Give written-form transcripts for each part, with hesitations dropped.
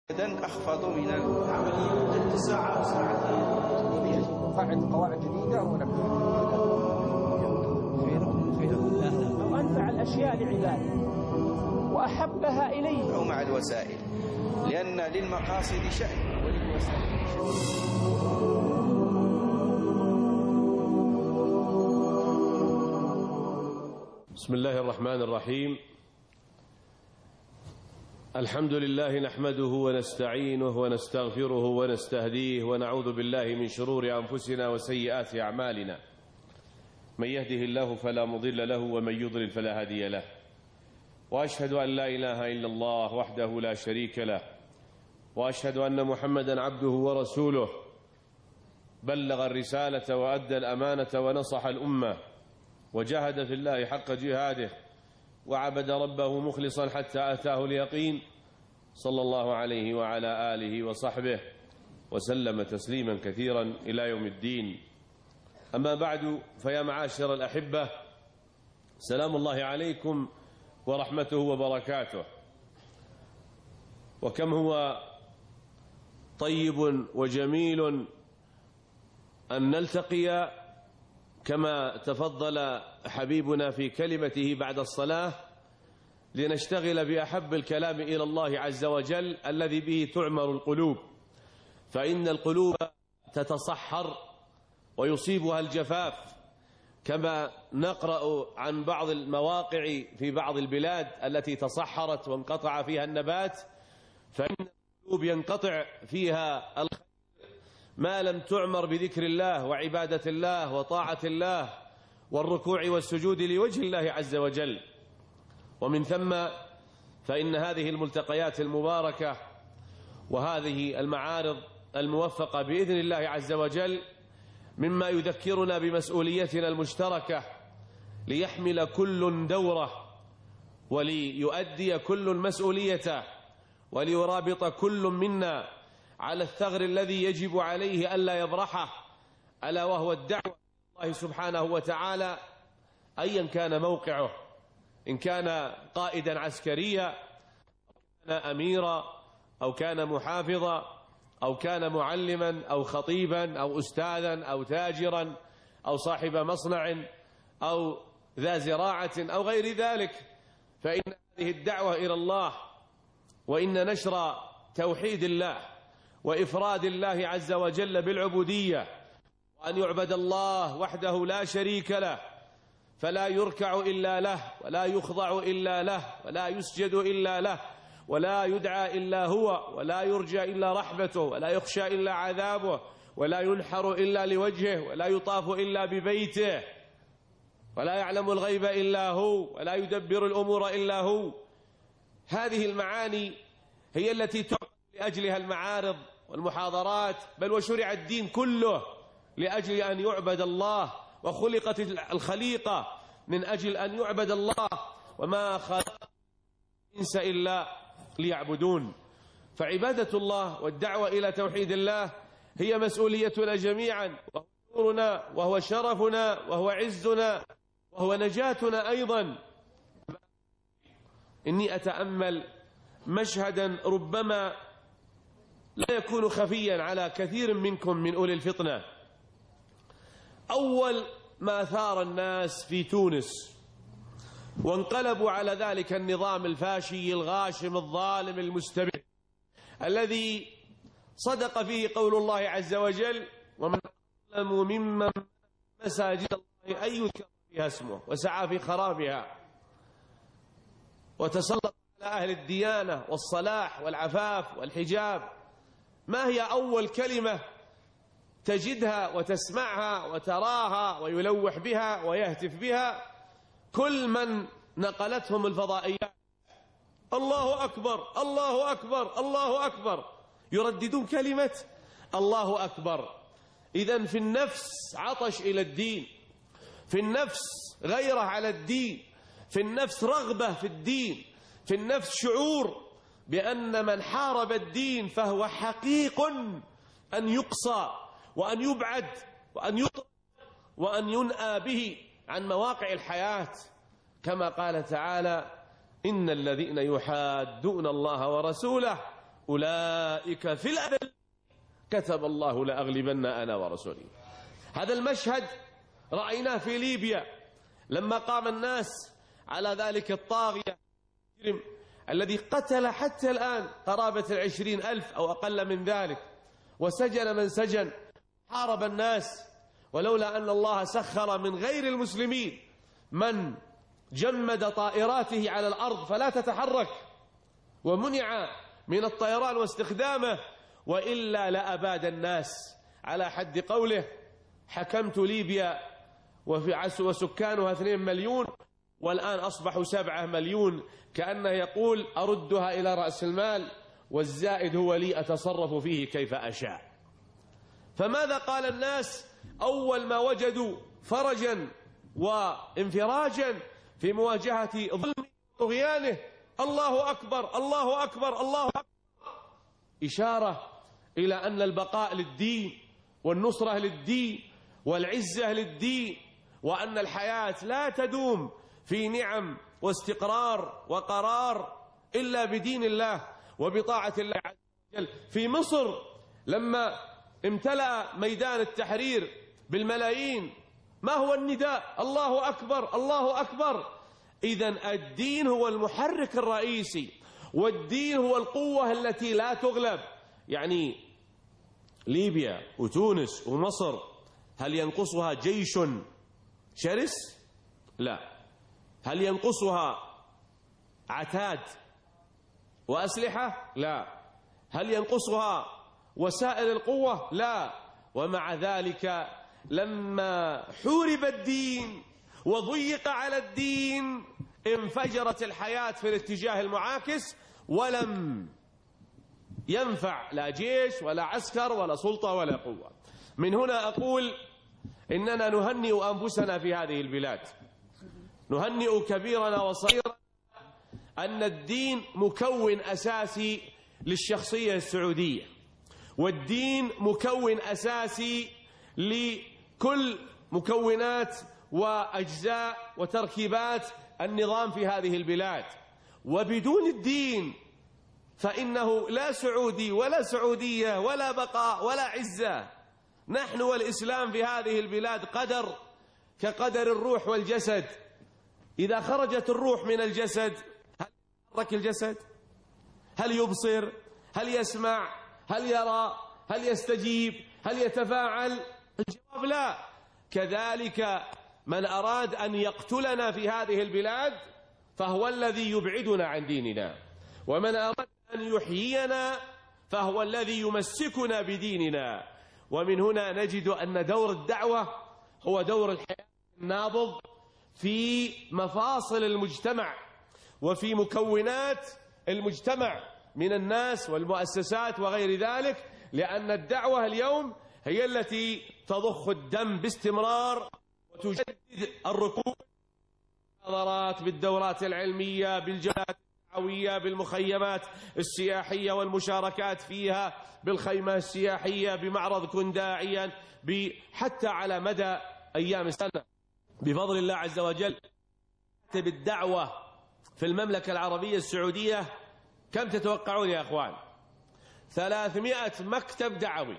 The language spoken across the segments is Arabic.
أخفض من عملية اتساع ساعتين نفعل قواعد جديدة أو أنفع الأشياء لعباده وأحبها إليه أو مع الوسائل، لأن للمقاصد شأن وللوسائل شأن. بسم الله الرحمن الرحيم. الحمد لله نحمده ونستعينه ونستغفره ونستهديه ونعوذ بالله من شرور أنفسنا وسيئات أعمالنا، من يهده الله فلا مضل له ومن يضلل فلا هادي له، وأشهد أن لا إله إلا الله وحده لا شريك له، وأشهد أن محمدا عبده ورسوله، بلغ الرسالة وأدى الأمانة ونصح الأمة وجاهد في الله حق جهاده وعبد ربه مخلصا حتى أتاه اليقين، صلى الله عليه وعلى آله وصحبه وسلم تسليما كثيرا إلى يوم الدين. أما بعد، فيا معاشر الأحبة، سلام الله عليكم ورحمته وبركاته. وكم هو طيب وجميل أن نلتقي كما تفضل حبيبنا في كلمته بعد الصلاة لنشتغل بأحب الكلام إلى الله عز وجل الذي به تعمر القلوب، فإن القلوب تتصحر ويصيبها الجفاف، كما نقرأ عن بعض المواقع في بعض البلاد التي تصحرت وانقطع فيها النبات، فإن القلوب ينقطع فيها الخير ما لم تعمر بذكر الله وعبادة الله وطاعة الله والركوع والسجود لوجه الله عز وجل. ومن ثم فإن هذه الملتقيات المباركة وهذه المعارض الموفقة بإذن الله عز وجل مما يذكرنا بمسؤوليتنا المشتركة، ليحمل كل دوره وليؤدي كل مسؤوليته وليرابط كل منا على الثغر الذي يجب عليه ألا يبرحه، ألا وهو الدعوة إلى الله سبحانه وتعالى أيا كان موقعه، إن كان قائدا عسكريا أو كان أميرا أو كان محافظا أو كان معلما أو خطيبا أو أستاذا أو تاجرا أو صاحب مصنع أو ذا زراعة أو غير ذلك، فإن هذه الدعوة إلى الله وإن نشر توحيد الله وإفراد الله عز وجل بالعبودية وأن يعبد الله وحده لا شريك له، فلا يركع إلا له ولا يخضع إلا له ولا يسجد إلا له ولا يدعى إلا هو ولا يرجى إلا رحمته ولا يخشى إلا عذابه ولا ينحر إلا لوجهه ولا يطاف إلا ببيته ولا يعلم الغيب إلا هو ولا يدبر الأمور إلا هو. هذه المعاني هي التي تعمل لأجلها المعارض والمحاضرات، بل وشرع الدين كله لأجل أن يعبد الله، وخلقت الخليقة من أجل أن يعبد الله، وما خلق الإنس إلا ليعبدون. فعبادة الله والدعوة إلى توحيد الله هي مسؤوليتنا جميعا، وهو نورنا وهو شرفنا وهو عزنا وهو نجاتنا أيضا. إني أتأمل مشهدا ربما لا يكون خفيا على كثير منكم من أولي الفطنة. أول ما ثار الناس في تونس وانقلبوا على ذلك النظام الفاشي الغاشم الظالم المستبد الذي صدق فيه قول الله عز وجل: ومن أظلم ممن مساجد الله أن يذكر فيها اسمه وسعى في خرابها، وتسلط على أهل الديانة والصلاح والعفاف والحجاب. ما هي أول كلمة تجدها وتسمعها وتراها ويلوح بها ويهتف بها كل من نقلتهم الفضائيات؟ الله أكبر الله أكبر الله أكبر، يرددون كلمة الله أكبر. إذن في النفس عطش إلى الدين، في النفس غيرة على الدين، في النفس رغبة في الدين، في النفس شعور بأن من حارب الدين فهو حقيق أن يقصى وأن يبعد وأن يطرد وأن ينأى به عن مواقع الحياة، كما قال تعالى: إن الذين يحادون الله ورسوله أولئك في الأذل كتب الله لأغلبن أنا ورسولي. هذا المشهد رأيناه في ليبيا لما قام الناس على ذلك الطاغية الذي قتل حتى الآن قرابة 20,000 أو أقل من ذلك، وسجن من سجن، حارب الناس، ولولا أن الله سخر من غير المسلمين من جمد طائراته على الأرض فلا تتحرك ومنع من الطيران واستخدامه، وإلا لأباد الناس، على حد قوله: حكمت ليبيا وسكانها 2 مليون والآن أصبحوا 7 مليون، كأنه يقول: أردها إلى رأس المال والزائد هو لي أتصرف فيه كيف أشاء. فماذا قال الناس أول ما وجدوا فرجا وانفراجا في مواجهة ظلم طغيانه؟ الله أكبر، الله أكبر، الله أكبر، إشارة إلى أن البقاء للدين والنصرة للدين والعزة للدين، وأن الحياة لا تدوم في نعم واستقرار وقرار إلا بدين الله وبطاعة الله عز وجل. في مصر لما امتلأ ميدان التحرير بالملايين، ما هو النداء؟ الله أكبر، الله أكبر. إذن الدين هو المحرك الرئيسي، والدين هو القوة التي لا تغلب. يعني ليبيا وتونس ومصر هل ينقصها جيش شرس؟ لا. هل ينقصها عتاد وأسلحة؟ لا. هل ينقصها وسائل القوة؟ لا. ومع ذلك لما حورب الدين وضيق على الدين انفجرت الحياة في الاتجاه المعاكس، ولم ينفع لا جيش ولا عسكر ولا سلطة ولا قوة. من هنا أقول إننا نهنئ أنفسنا في هذه البلاد، نهنئ كبيرنا وصغيرنا، أن الدين مكون أساسي للشخصية السعودية، والدين مكون أساسي لكل مكونات وأجزاء وتركيبات النظام في هذه البلاد. وبدون الدين فإنه لا سعودي ولا سعودية ولا بقاء ولا عزة. نحن والإسلام في هذه البلاد قدر كقدر الروح والجسد. إذا خرجت الروح من الجسد هل يتحرك الجسد؟ هل يبصر؟ هل يسمع؟ هل يرى؟ هل يستجيب؟ هل يتفاعل؟ الجواب لا. كذلك من أراد أن يقتلنا في هذه البلاد فهو الذي يبعدنا عن ديننا، ومن أراد أن يحيينا فهو الذي يمسكنا بديننا. ومن هنا نجد أن دور الدعوة هو دور الحياة النابض في مفاصل المجتمع وفي مكونات المجتمع من الناس والمؤسسات وغير ذلك، لأن الدعوة اليوم هي التي تضخ الدم باستمرار وتجدد الركود بالمحاضرات، بالدورات العلمية، بالجلسات الدعوية، بالمخيمات السياحية والمشاركات فيها، بالخيمة السياحية، بمعرض كن داعيا، حتى على مدى أيام السنة بفضل الله عز وجل. بالدعوة في المملكة العربية السعودية كم تتوقعون يا أخوان؟ 300 مكتب دعوي،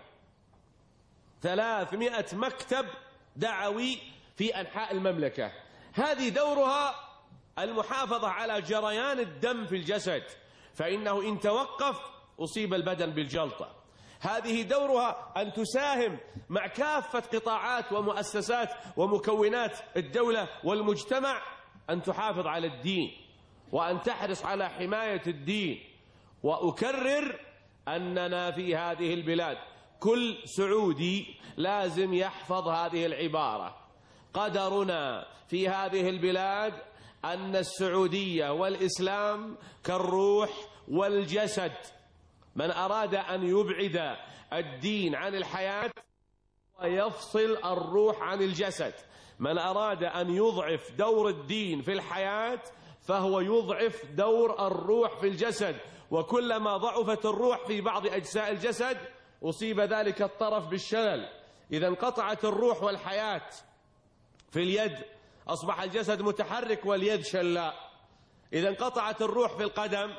300 مكتب دعوي في أنحاء المملكة. هذه دورها المحافظة على جريان الدم في الجسد، فإنه إن توقف أصيب البدن بالجلطة. هذه دورها أن تساهم مع كافة قطاعات ومؤسسات ومكونات الدولة والمجتمع أن تحافظ على الدين وأن تحرص على حماية الدين. وأكرر أننا في هذه البلاد كل سعودي لازم يحفظ هذه العبارة: قدرنا في هذه البلاد أن السعودية والإسلام كالروح والجسد. من أراد أن يبعد الدين عن الحياة ويفصل الروح عن الجسد، من أراد أن يضعف دور الدين في الحياة فهو يضعف دور الروح في الجسد، وكلما ضعفت الروح في بعض أجزاء الجسد أصيب ذلك الطرف بالشلل. إذا انقطعت الروح والحياة في اليد أصبح الجسد متحرك واليد شلاء. إذا انقطعت الروح في القدم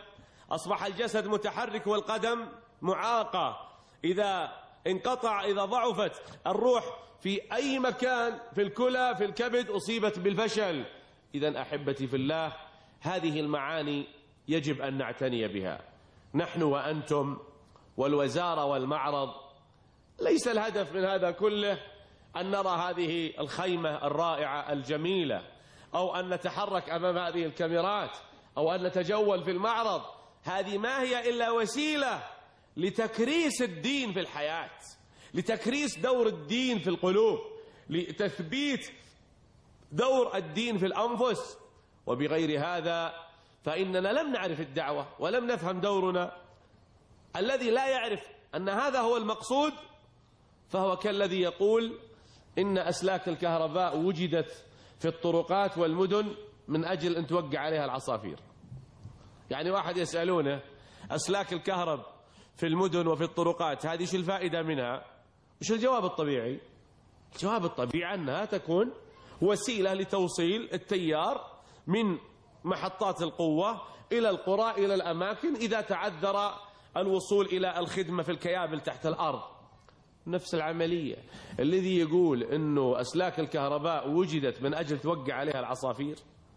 أصبح الجسد متحرك والقدم معاقة، إذا انقطع، إذا ضعفت الروح في أي مكان في الكلى في الكبد أصيبت بالفشل. إذن أحبتي في الله، هذه المعاني يجب أن نعتني بها نحن وأنتم والوزارة والمعرض. ليس الهدف من هذا كله أن نرى هذه الخيمة الرائعة الجميلة، أو أن نتحرك أمام هذه الكاميرات، أو أن نتجول في المعرض. هذه ما هي إلا وسيلة لتكريس الدين في الحياة، لتكريس دور الدين في القلوب، لتثبيت دور الدين في الأنفس. وبغير هذا فإننا لم نعرف الدعوة ولم نفهم دورنا. الذي لا يعرف أن هذا هو المقصود فهو كالذي يقول إن أسلاك الكهرباء وجدت في الطرقات والمدن من أجل أن توقع عليها العصافير. يعني واحد يسألونه أسلاك الكهرب في المدن وفي الطرقات هذه شو الفائدة منها؟ وش الجواب الطبيعي؟ الجواب الطبيعي أنها تكون وسيلة لتوصيل التيار من محطات القوة إلى القرى إلى الأماكن إذا تعذر الوصول إلى الخدمة في الكيابل تحت الأرض. نفس العملية. الذي يقول أنه أسلاك الكهرباء وجدت من أجل توقع عليها العصافير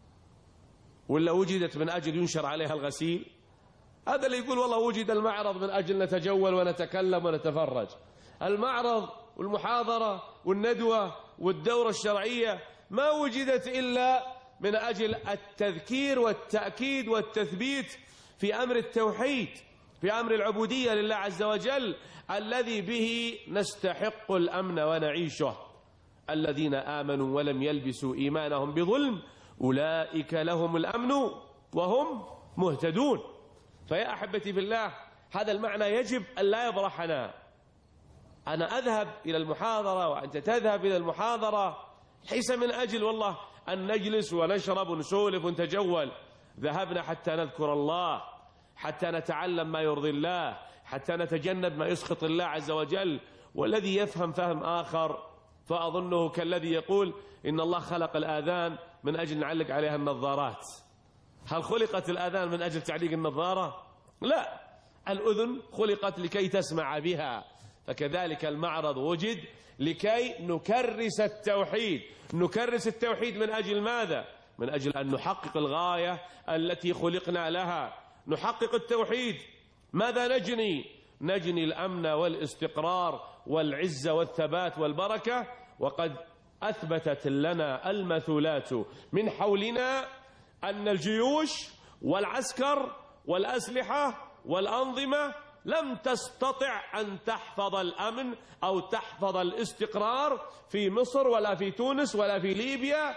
ولا وجدت من أجل ينشر عليها الغسيل، هذا اللي يقول والله وجد المعرض من أجل نتجول ونتكلم ونتفرج. المعرض والمحاضرة والندوة والدورة الشرعية ما وجدت إلا من أجل التذكير والتأكيد والتثبيت في أمر التوحيد، في أمر العبودية لله عز وجل الذي به نستحق الأمن ونعيشه. الذين آمنوا ولم يلبسوا إيمانهم بظلم أولئك لهم الأمن وهم مهتدون. فيا أحبتي في الله، هذا المعنى يجب أن لا يبرحنا. أنا أذهب إلى المحاضرة وأنت تذهب إلى المحاضرة ليس من أجل والله أن نجلس ونشرب ونسولف ونتجول. ذهبنا حتى نذكر الله، حتى نتعلم ما يرضي الله، حتى نتجنب ما يسخط الله عز وجل. والذي يفهم فهم آخر فأظنه كالذي يقول إن الله خلق الآذان من أجل نعلق عليها النظارات. هل خلقت الآذان من أجل تعليق النظارة؟ لا، الأذن خلقت لكي تسمع بها. فكذلك المعرض وجد لكي نكرس التوحيد. نكرس التوحيد من أجل ماذا؟ من أجل أن نحقق الغاية التي خلقنا لها. نحقق التوحيد. ماذا نجني؟ نجني الأمن والاستقرار والعزة والثبات والبركة. وقد أثبتت لنا المثلات من حولنا أن الجيوش والعسكر والأسلحة والأنظمة لم تستطع أن تحفظ الأمن أو تحفظ الاستقرار في مصر ولا في تونس ولا في ليبيا،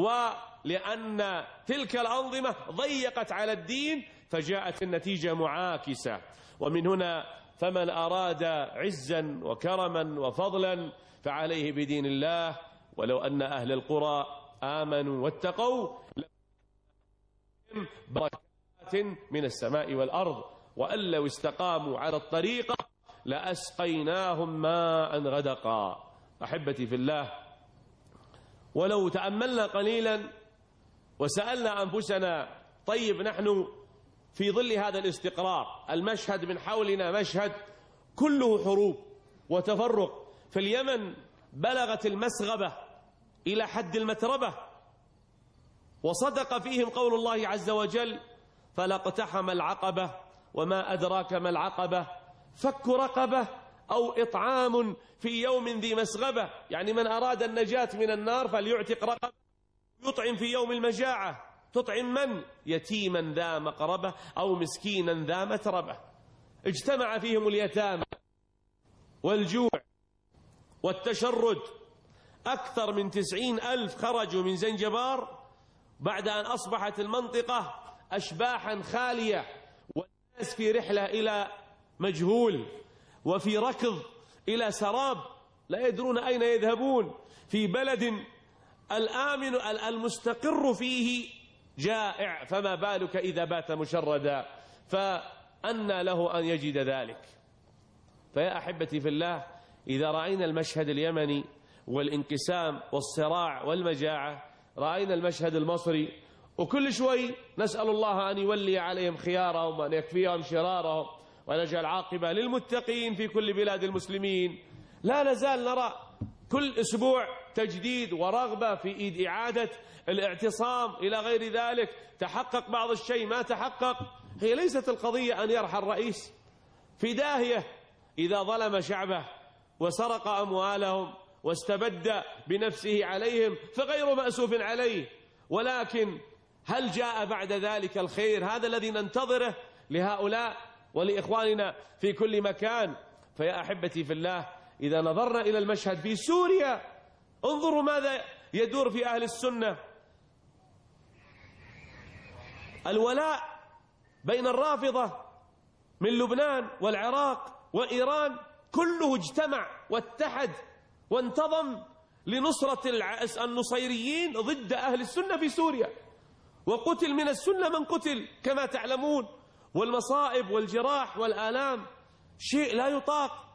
ولأن تلك الأنظمة ضيقت على الدين فجاءت النتيجة معاكسة. ومن هنا فمن أراد عزا وكرما وفضلا فعليه بدين الله. ولو أن أهل القرى آمنوا واتقوا بركات من السماء والأرض، وأن لو استقاموا على الطريقة لأسقيناهم ماء غدقا. أحبتي في الله، ولو تأملنا قليلا وسألنا أنفسنا طيب نحن في ظل هذا الاستقرار المشهد من حولنا مشهد كله حروب وتفرق. في اليمن بلغت المسغبة إلى حد المتربة، وصدق فيهم قول الله عز وجل فلاقتحم العقبة وما أدراك ما العقبة فك رقبة أو إطعام في يوم ذي مسغبة. يعني من أراد النجاة من النار فليعتق رقبة، يطعم في يوم المجاعة. تطعم من؟ يتيما ذا مقربة أو مسكينا ذا متربة. اجتمع فيهم اليتامى والجوع والتشرد. أكثر من 90,000 خرجوا من زنجبار بعد أن أصبحت المنطقة أشباحا خالية، والناس في رحلة إلى مجهول وفي ركض إلى سراب لا يدرون أين يذهبون، في بلد الآمن المستقر فيه جائع، فما بالك إذا بات مشردا؟ فأنى له أن يجد ذلك. فيا أحبتي في الله، إذا رأينا المشهد اليمني والانقسام والصراع والمجاعة، رأينا المشهد المصري وكل شوي نسأل الله أن يولي عليهم خيارهم وأن يكفيهم شرارهم وأن يجعل عاقبة للمتقين في كل بلاد المسلمين. لا نزال نرى كل أسبوع تجديد ورغبة في إعادة الاعتصام إلى غير ذلك. تحقق بعض الشيء ما تحقق. هي ليست القضية أن يرحل الرئيس في داهية إذا ظلم شعبه وسرق أموالهم واستبد بنفسه عليهم فغير مأسوف عليه، ولكن هل جاء بعد ذلك الخير؟ هذا الذي ننتظره لهؤلاء ولإخواننا في كل مكان. فيا أحبتي في الله، إذا نظرنا إلى المشهد في سوريا انظروا ماذا يدور في أهل السنة. الولاء بين الرافضة من لبنان والعراق وإيران كله اجتمع واتحد وانتظم لنصرة النصيريين ضد أهل السنة في سوريا، وقتل من السنة من قتل كما تعلمون، والمصائب والجراح والآلام شيء لا يطاق.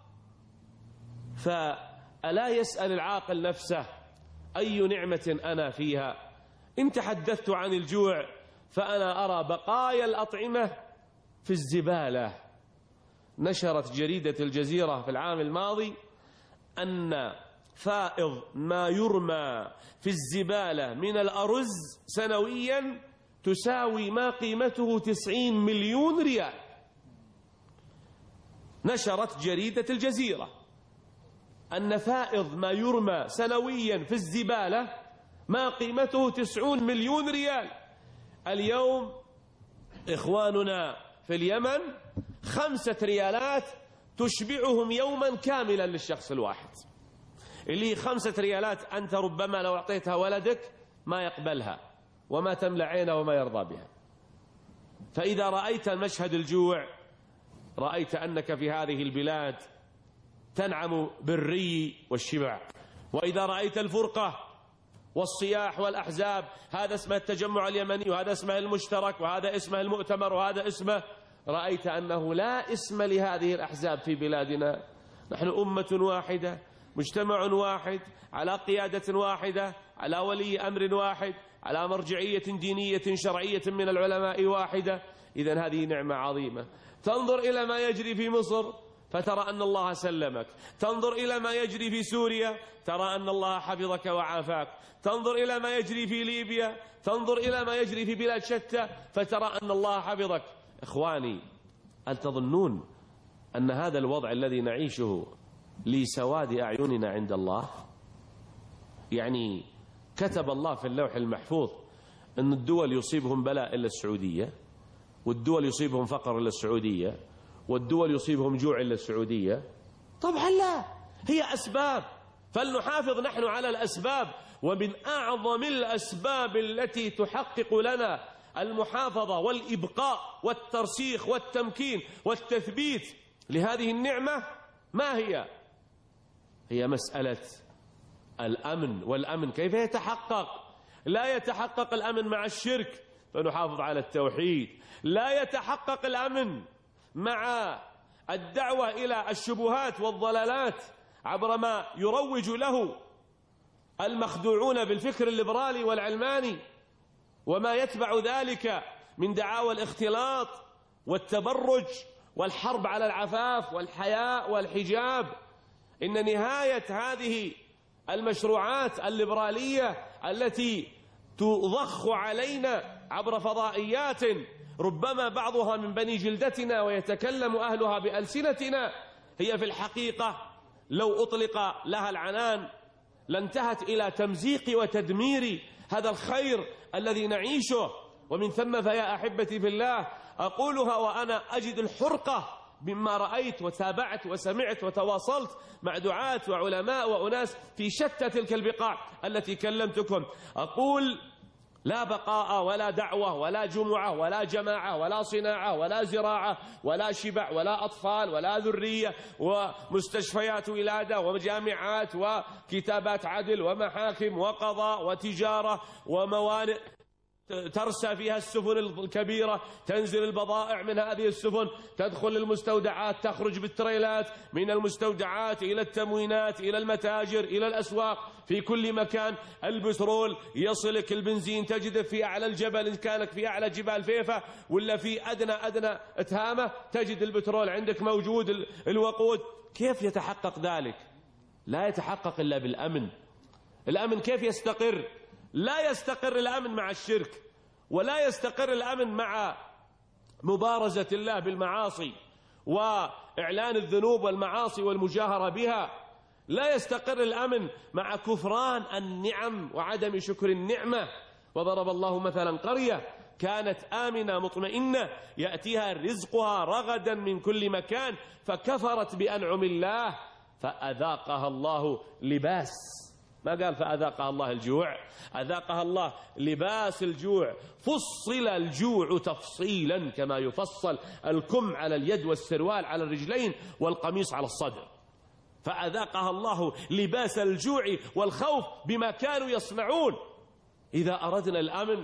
فألا يسأل العاقل نفسه أي نعمة أنا فيها؟ إن تحدثت عن الجوع فأنا أرى بقايا الأطعمة في الزبالة. نشرت جريدة الجزيرة في العام الماضي أن فائض ما يرمى في الزبالة من الأرز سنويا تساوي ما قيمته 90 مليون ريال. نشرت جريدة الجزيرة أن فائض ما يرمى سنويا في الزبالة ما قيمته 90 مليون ريال. اليوم إخواننا في اليمن 5 ريالات تشبعهم يوما كاملا للشخص الواحد. اللي 5 ريالات أنت ربما لو أعطيتها ولدك ما يقبلها وما تملأ عينه وما يرضى بها. فإذا رأيت مشهد الجوع رأيت أنك في هذه البلاد تنعم بالري والشبع. وإذا رأيت الفرقة والصياح والأحزاب، هذا اسمه التجمع اليمني وهذا اسمه المشترك وهذا اسمه المؤتمر وهذا اسمه، رأيت أنه لا اسم لهذه الأحزاب في بلادنا. نحن أمة واحدة، مجتمع واحد، على قيادة واحدة، على ولي أمر واحد، على مرجعية دينية شرعية من العلماء واحدة. إذن هذه نعمة عظيمة. تنظر إلى ما يجري في مصر فترى أن الله سلمك، تنظر إلى ما يجري في سوريا ترى أن الله حفظك وعافاك، تنظر إلى ما يجري في ليبيا، تنظر إلى ما يجري في بلاد شتى فترى أن الله حفظك. إخواني، هل تظنون أن هذا الوضع الذي نعيشه لسواد أعيننا عند الله؟ يعني كتب الله في اللوح المحفوظ أن الدول يصيبهم بلاء إلا السعودية، والدول يصيبهم فقر إلا السعودية، والدول يصيبهم جوع إلا السعودية. طبعا لا، هي أسباب، فلنحافظ نحن على الأسباب. ومن أعظم الأسباب التي تحقق لنا المحافظة والإبقاء والترسيخ والتمكين والتثبيت لهذه النعمة ما هي؟ هي مسألة الأمن. والأمن كيف يتحقق؟ لا يتحقق الأمن مع الشرك فنحافظ على التوحيد، لا يتحقق الأمن مع الدعوة إلى الشبهات والضلالات عبر ما يروج له المخدوعون بالفكر الليبرالي والعلماني وما يتبع ذلك من دعاوى الاختلاط والتبرج والحرب على العفاف والحياء والحجاب. إن نهاية هذه المشروعات الليبرالية التي تضخ علينا عبر فضائيات ربما بعضها من بني جلدتنا ويتكلم أهلها بألسنتنا، هي في الحقيقة لو أطلق لها العنان لانتهت إلى تمزيق وتدمير هذا الخير الذي نعيشه. ومن ثم فيا أحبتي في الله أقولها وأنا أجد الحرقة مما رأيت وتابعت وسمعت وتواصلت مع دعاة وعلماء وأناس في شتى تلك البقاع التي كلمتكم. أقول لا بقاء ولا دعوة ولا جمعة ولا جماعة ولا صناعة ولا زراعة ولا شبع ولا أطفال ولا ذرية ومستشفيات ولادة وجامعات وكتابات عدل ومحاكم وقضاء وتجارة وموانئ ترسى فيها السفن الكبيرة، تنزل البضائع من هذه السفن، تدخل المستودعات، تخرج بالتريلات من المستودعات إلى التموينات، إلى المتاجر، إلى الأسواق، في كل مكان. البترول يصلك، البنزين تجده في أعلى الجبل إن كانك في أعلى جبال فيفا، ولا في أدنى تهامة تجد البترول عندك موجود، الوقود. كيف يتحقق ذلك؟ لا يتحقق إلا بالأمن. الأمن كيف يستقر؟ لا يستقر الأمن مع الشرك، ولا يستقر الأمن مع مبارزة الله بالمعاصي وإعلان الذنوب والمعاصي والمجاهرة بها. لا يستقر الأمن مع كفران النعم وعدم شكر النعمة. وضرب الله مثلا قرية كانت آمنة مطمئنة يأتيها رزقها رغدا من كل مكان فكفرت بأنعم الله فأذاقها الله لباس، ما قال فأذاقها الله الجوع، أذاقها الله لباس الجوع. فصل الجوع تفصيلا كما يفصل الكم على اليد والسروال على الرجلين والقميص على الصدر. فأذاقها الله لباس الجوع والخوف بما كانوا يصنعون. إذا أردنا الأمن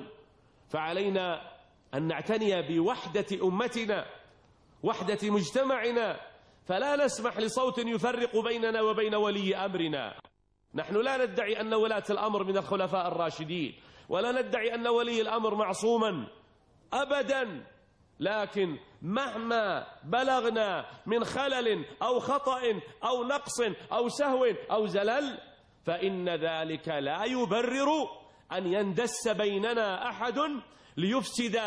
فعلينا أن نعتني بوحدة أمتنا، وحدة مجتمعنا، فلا نسمح لصوت يفرق بيننا وبين ولي أمرنا. نحن لا ندعي أن ولاة الأمر من الخلفاء الراشدين، ولا ندعي أن ولي الأمر معصوما أبدا، لكن مهما بلغنا من خلل أو خطأ أو نقص أو سهو أو زلل فإن ذلك لا يبرر أن يندس بيننا أحد ليفسد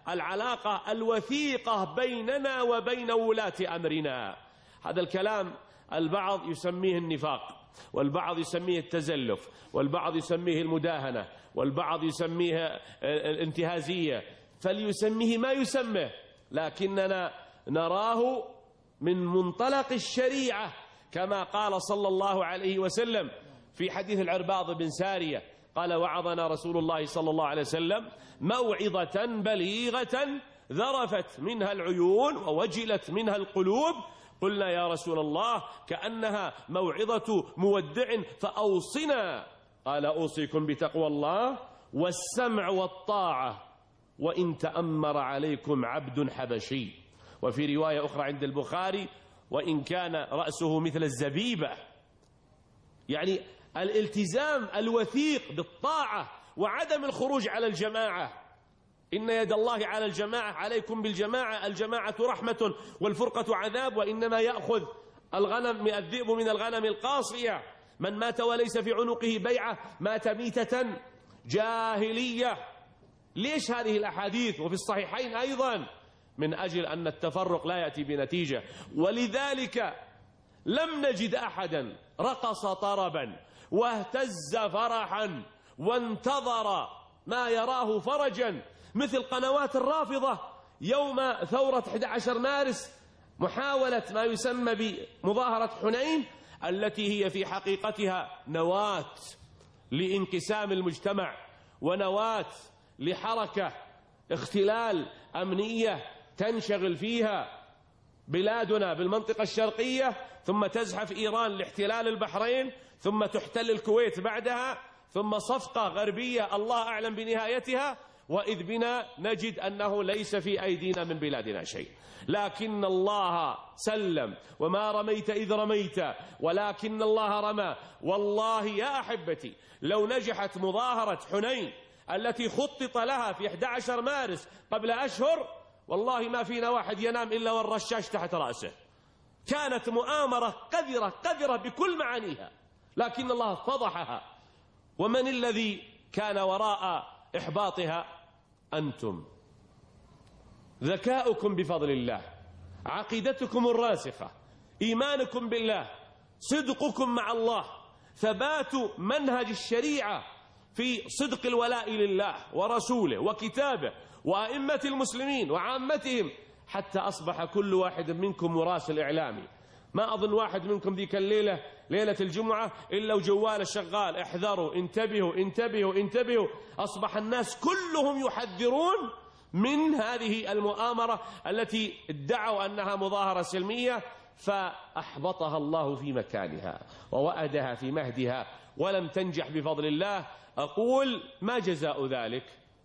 العلاقة الوثيقة بيننا وبين ولاة أمرنا. هذا الكلام البعض يسميه النفاق، والبعض يسميه التزلف، والبعض يسميه المداهنة، والبعض يسميه الانتهازية، فليسميه ما يسميه، لكننا نراه من منطلق الشريعة كما قال صلى الله عليه وسلم في حديث العرباض بن سارية قال: وعظنا رسول الله صلى الله عليه وسلم موعظة بليغة ذرفت منها العيون ووجلت منها القلوب. قلنا يا رسول الله كأنها موعظة مودع فأوصنا. قال: أوصيكم بتقوى الله والسمع والطاعة وإن تأمر عليكم عبد حبشي. وفي رواية أخرى عند البخاري: وإن كان رأسه مثل الزبيبة. يعني الالتزام الوثيق بالطاعة وعدم الخروج على الجماعة. إن يد الله على الجماعة، عليكم بالجماعة، الجماعة رحمة والفرقة عذاب، وإنما يأخذ الذئب من الغنم القاصية. من مات وليس في عنقه بيعة مات ميتة جاهلية. ليش هذه الأحاديث؟ وفي الصحيحين أيضا من أجل أن التفرق لا يأتي بنتيجة. ولذلك لم نجد أحدا رقص طربا واهتز فرحا وانتظر ما يراه فرجا مثل قنوات الرافضة يوم ثورة 11 مارس، محاولة ما يسمى بمظاهرة حنين، التي هي في حقيقتها نواة لانقسام المجتمع ونواة لحركة اختلال أمنية تنشغل فيها بلادنا بالمنطقة الشرقية، ثم تزحف إيران لاحتلال البحرين، ثم تحتل الكويت بعدها، ثم صفقة غربية الله أعلم بنهايتها، وإذ بنا نجد أنه ليس في أيدينا من بلادنا شيء. لكن الله سلم، وما رميت إذ رميت ولكن الله رمى. والله يا أحبتي لو نجحت مظاهرة حنين التي خطط لها في 11 مارس قبل أشهر، والله ما فينا واحد ينام إلا والرشاش تحت رأسه. كانت مؤامرة قذرة بكل معانيها، لكن الله فضحها. ومن الذي كان وراء إحباطها؟ أنتم. ذكاؤكم بفضل الله، عقيدتكم الراسخة، إيمانكم بالله، صدقكم مع الله، ثبات منهج الشريعة في صدق الولاء لله ورسوله وكتابه وأئمة المسلمين وعامتهم، حتى أصبح كل واحد منكم مراسل إعلامي. ما أظن واحد منكم ذيك الليلة ليلة الجمعة إلا وجواله شغال: احذروا، انتبهوا انتبهوا انتبهوا. أصبح الناس كلهم يحذرون من هذه المؤامرة التي ادعوا أنها مظاهرة سلمية، فأحبطها الله في مكانها ووأدها في مهدها ولم تنجح بفضل الله. أقول: ما جزاء ذلك؟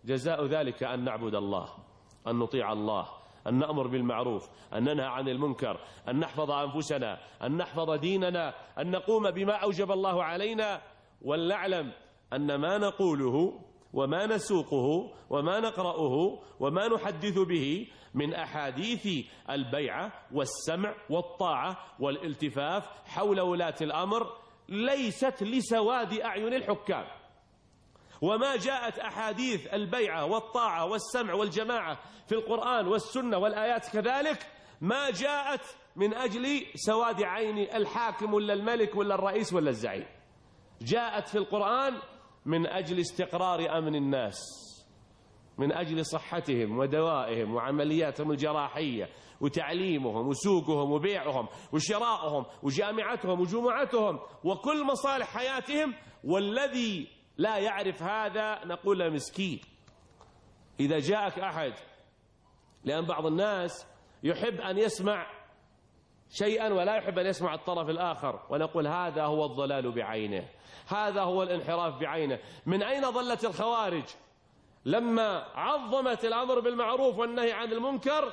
جزاء ذلك أن نعبد الله، أن نطيع الله، أن نأمر بالمعروف، أن ننهى عن المنكر، أن نحفظ أنفسنا، أن نحفظ ديننا، أن نقوم بما أوجب الله علينا، ولنعلم أن ما نقوله وما نسوقه وما نقرأه وما نحدث به من أحاديث البيعة والسمع والطاعة والالتفاف حول ولاة الأمر ليست لسواد أعين الحكام. وما جاءت أحاديث البيعة والطاعة والسمع والجماعة في القرآن والسنة والآيات كذلك ما جاءت من أجل سواد عين الحاكم ولا الملك ولا الرئيس ولا الزعيم، جاءت في القرآن من أجل استقرار أمن الناس، من أجل صحتهم ودوائهم وعملياتهم الجراحية وتعليمهم وسوقهم وبيعهم وشراؤهم وجامعتهم وجمعتهم وكل مصالح حياتهم. والذي لا يعرف هذا نقول له مسكين. إذا جاءك أحد، لأن بعض الناس يحب أن يسمع شيئا ولا يحب أن يسمع الطرف الآخر، ونقول هذا هو الضلال بعينه، هذا هو الانحراف بعينه. من أين ضلت الخوارج؟ لما عظمت الأمر بالمعروف والنهي عن المنكر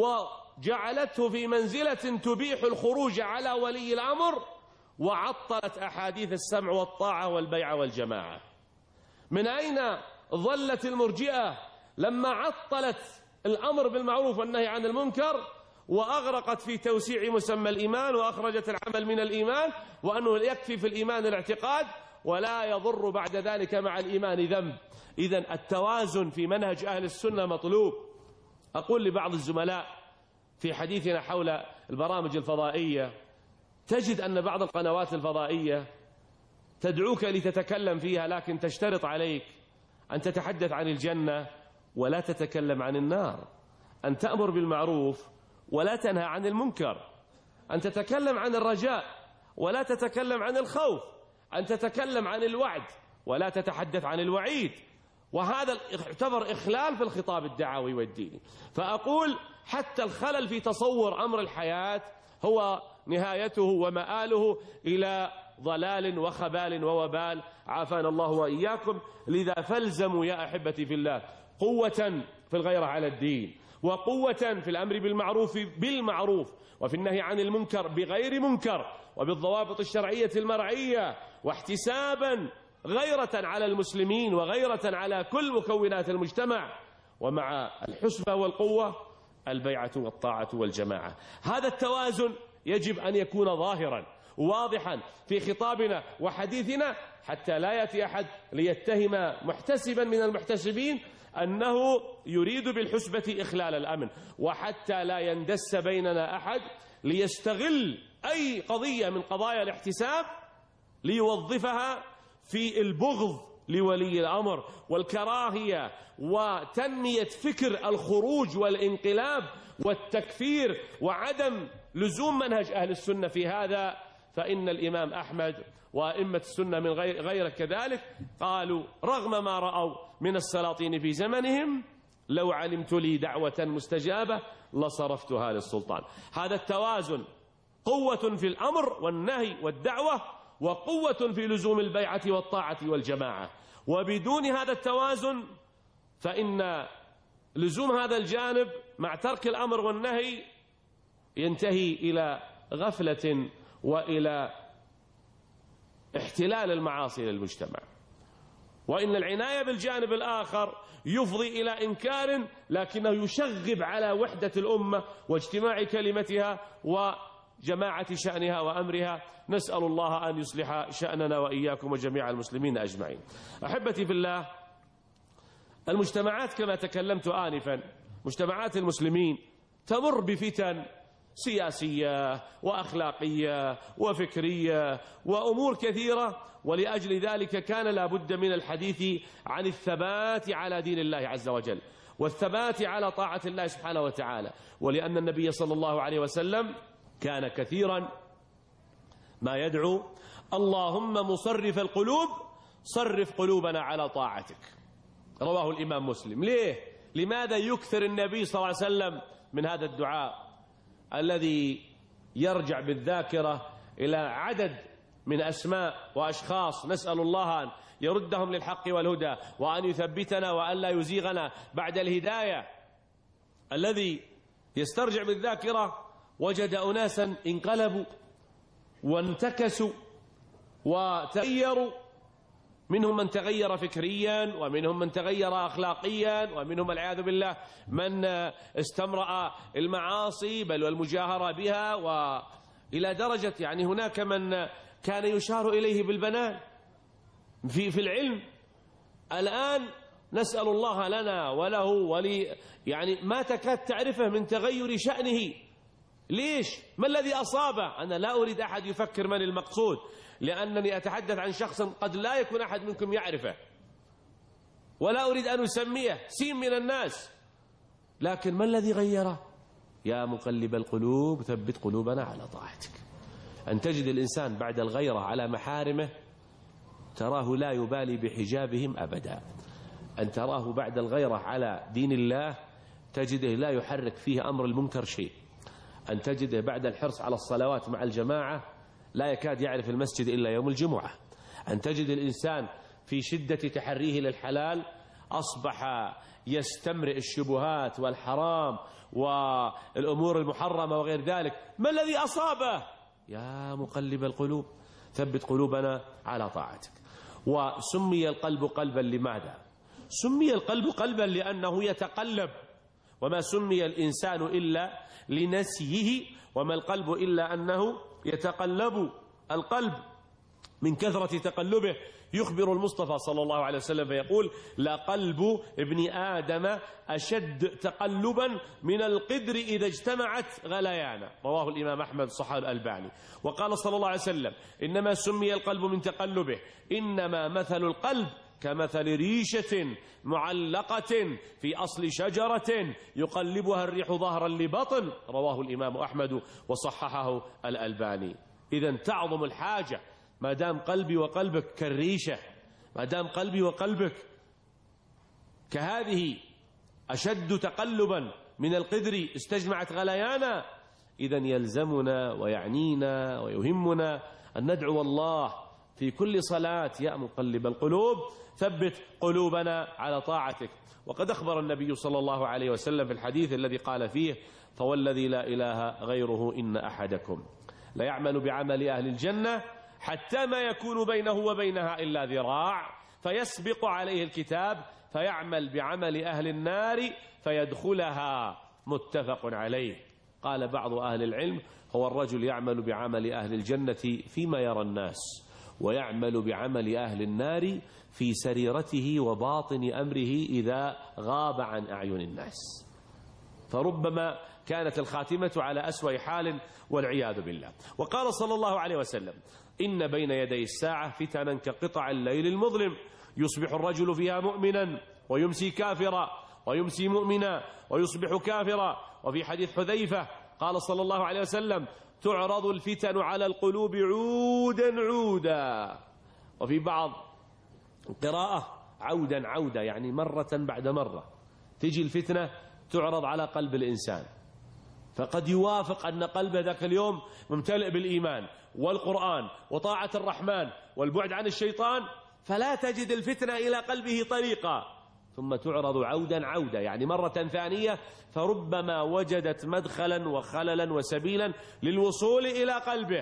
وجعلته في منزلة تبيح الخروج على ولي الأمر، وعطلت أحاديث السمع والطاعة والبيع والجماعة. من أين ظلت المرجئة؟ لما عطلت الأمر بالمعروف والنهي عن المنكر وأغرقت في توسيع مسمى الإيمان وأخرجت العمل من الإيمان، وأنه يكفي في الإيمان الاعتقاد ولا يضر بعد ذلك مع الإيمان ذنب. إذن التوازن في منهج أهل السنة مطلوب. أقول لبعض الزملاء في حديثنا حول البرامج الفضائية، تجد أن بعض القنوات الفضائية تدعوك لتتكلم فيها، لكن تشترط عليك أن تتحدث عن الجنة ولا تتكلم عن النار، أن تأمر بالمعروف ولا تنهى عن المنكر، أن تتكلم عن الرجاء ولا تتكلم عن الخوف، أن تتكلم عن الوعد ولا تتحدث عن الوعيد. وهذا يعتبر إخلال في الخطاب الدعوي والديني. فأقول حتى الخلل في تصور أمر الحياة هو نهايته ومآله إلى ضلال وخبال ووبال، عافانا الله وإياكم. لذا فالزموا يا أحبتي في الله قوة في الغيرة على الدين، وقوة في الأمر بالمعروف وفي النهي عن المنكر بغير منكر وبالضوابط الشرعية المرعية، واحتسابا غيرة على المسلمين وغيرة على كل مكونات المجتمع، ومع الحسبة والقوة البيعة والطاعة والجماعة. هذا التوازن يجب أن يكون ظاهرا واضحا في خطابنا وحديثنا، حتى لا يأتي أحد ليتهم محتسبا من المحتسبين أنه يريد بالحسبة إخلال الأمن، وحتى لا يندس بيننا أحد ليستغل أي قضية من قضايا الاحتساب ليوظفها في البغض لولي الأمر والكراهية وتنمية فكر الخروج والانقلاب والتكفير وعدم لزوم منهج أهل السنة في هذا. فإن الإمام أحمد وأئمة السنة من غير كذلك قالوا رغم ما رأوا من السلاطين في زمنهم لو علمت لي دعوة مستجابة لصرفتها للسلطان. هذا التوازن، قوة في الأمر والنهي والدعوة، وقوة في لزوم البيعة والطاعة والجماعة. وبدون هذا التوازن فإن لزوم هذا الجانب مع ترك الأمر والنهي ينتهي إلى غفلة وإلى احتلال المعاصي للمجتمع. وإن العناية بالجانب الآخر يفضي إلى إنكار، لكنه يشغب على وحدة الأمة واجتماع كلمتها وجماعة شأنها وأمرها. نسأل الله أن يصلح شأننا وإياكم وجميع المسلمين أجمعين. أحبتي في الله، المجتمعات كما تكلمت آنفا، مجتمعات المسلمين تمر بفتن سياسية وأخلاقية وفكرية وأمور كثيرة، ولأجل ذلك كان لا بد من الحديث عن الثبات على دين الله عز وجل والثبات على طاعة الله سبحانه وتعالى. ولأن النبي صلى الله عليه وسلم كان كثيرا ما يدعو اللهم مصرف القلوب صرف قلوبنا على طاعتك، رواه الإمام مسلم. ليه؟ لماذا يكثر النبي صلى الله عليه وسلم من هذا الدعاء الذي يرجع بالذاكرة إلى عدد من أسماء وأشخاص نسأل الله أن يردهم للحق والهدى وأن يثبتنا وأن لا يزيغنا بعد الهداية. الذي يسترجع بالذاكرة وجد أناسا انقلبوا وانتكسوا وتغيروا، منهم من تغير فكريا ومنهم من تغير أخلاقيا ومنهم والعياذ بالله من استمرأ المعاصي بل والمجاهرة بها، وإلى درجة يعني هناك من كان يشار إليه بالبنان في العلم. الآن نسأل الله لنا وله ولي يعني ما تكاد تعرفه من تغير شأنه. ليش؟ ما الذي أصابه؟ أنا لا أريد أحد يفكر من المقصود، لأنني أتحدث عن شخص قد لا يكون أحد منكم يعرفه، ولا أريد أن أسميه سين من الناس، لكن ما الذي غيره؟ يا مقلب القلوب ثبت قلوبنا على طاعتك. أن تجد الإنسان بعد الغيرة على محارمه تراه لا يبالي بحجابهم أبدا، أن تراه بعد الغيرة على دين الله تجده لا يحرك فيه أمر المنكر شيء، أن تجده بعد الحرص على الصلوات مع الجماعة لا يكاد يعرف المسجد إلا يوم الجمعة، أن تجد الإنسان في شدة تحريه للحلال أصبح يستمرئ الشبهات والحرام والأمور المحرمة وغير ذلك. ما الذي أصابه؟ يا مقلب القلوب ثبت قلوبنا على طاعتك. وسمي القلب قلبا لماذا؟ سمي القلب قلبا لأنه يتقلب، وما سمي الإنسان إلا لنسيه، وما القلب إلا أنه يتقلب. القلب من كثرة تقلبه يخبر المصطفى صلى الله عليه وسلم فيقول: لقلب ابن آدم أشد تقلبا من القدر إذا اجتمعت غليانا، رواه الإمام أحمد صححه الألباني. وقال صلى الله عليه وسلم: إنما سمي القلب من تقلبه، إنما مثل القلب كمثل ريشة معلقة في أصل شجرة يقلبها الريح ظهرا لبطن، رواه الإمام أحمد وصححه الألباني. إذن تعظم الحاجة ما دام قلبي وقلبك كالريشة، ما دام قلبي وقلبك كهذه أشد تقلبا من القدر استجمعت غليانا، إذن يلزمنا ويعنينا ويهمنا أن ندعو الله في كل صلاة: يا مقلب القلوب ثبت قلوبنا على طاعتك. وقد أخبر النبي صلى الله عليه وسلم في الحديث الذي قال فيه: فوالذي لا إله غيره إن أحدكم ليعمل بعمل أهل الجنة حتى ما يكون بينه وبينها إلا ذراع، فيسبق عليه الكتاب فيعمل بعمل أهل النار فيدخلها، متفق عليه. قال بعض أهل العلم: هو الرجل يعمل بعمل أهل الجنة فيما يرى الناس، ويعمل بعمل أهل النار في سريرته وباطن أمره إذا غاب عن أعين الناس، فربما كانت الخاتمة على أسوأ حال والعياذ بالله. وقال صلى الله عليه وسلم: إن بين يدي الساعة فتنا كقطع الليل المظلم، يصبح الرجل فيها مؤمنا ويمسي كافرا، ويمسي مؤمنا ويصبح كافرا. وفي حديث حذيفة قال صلى الله عليه وسلم: تعرض الفتن على القلوب عودا عودا، وفي بعض قراءة عودا عودا، يعني مرة بعد مرة تجي الفتنة تعرض على قلب الإنسان، فقد يوافق أن قلب ذاك اليوم ممتلئ بالإيمان والقرآن وطاعة الرحمن والبعد عن الشيطان، فلا تجد الفتنة إلى قلبه طريقا، ثم تعرض عودا عودا، يعني مرة ثانية، فربما وجدت مدخلا وخللا وسبيلا للوصول إلى قلبه.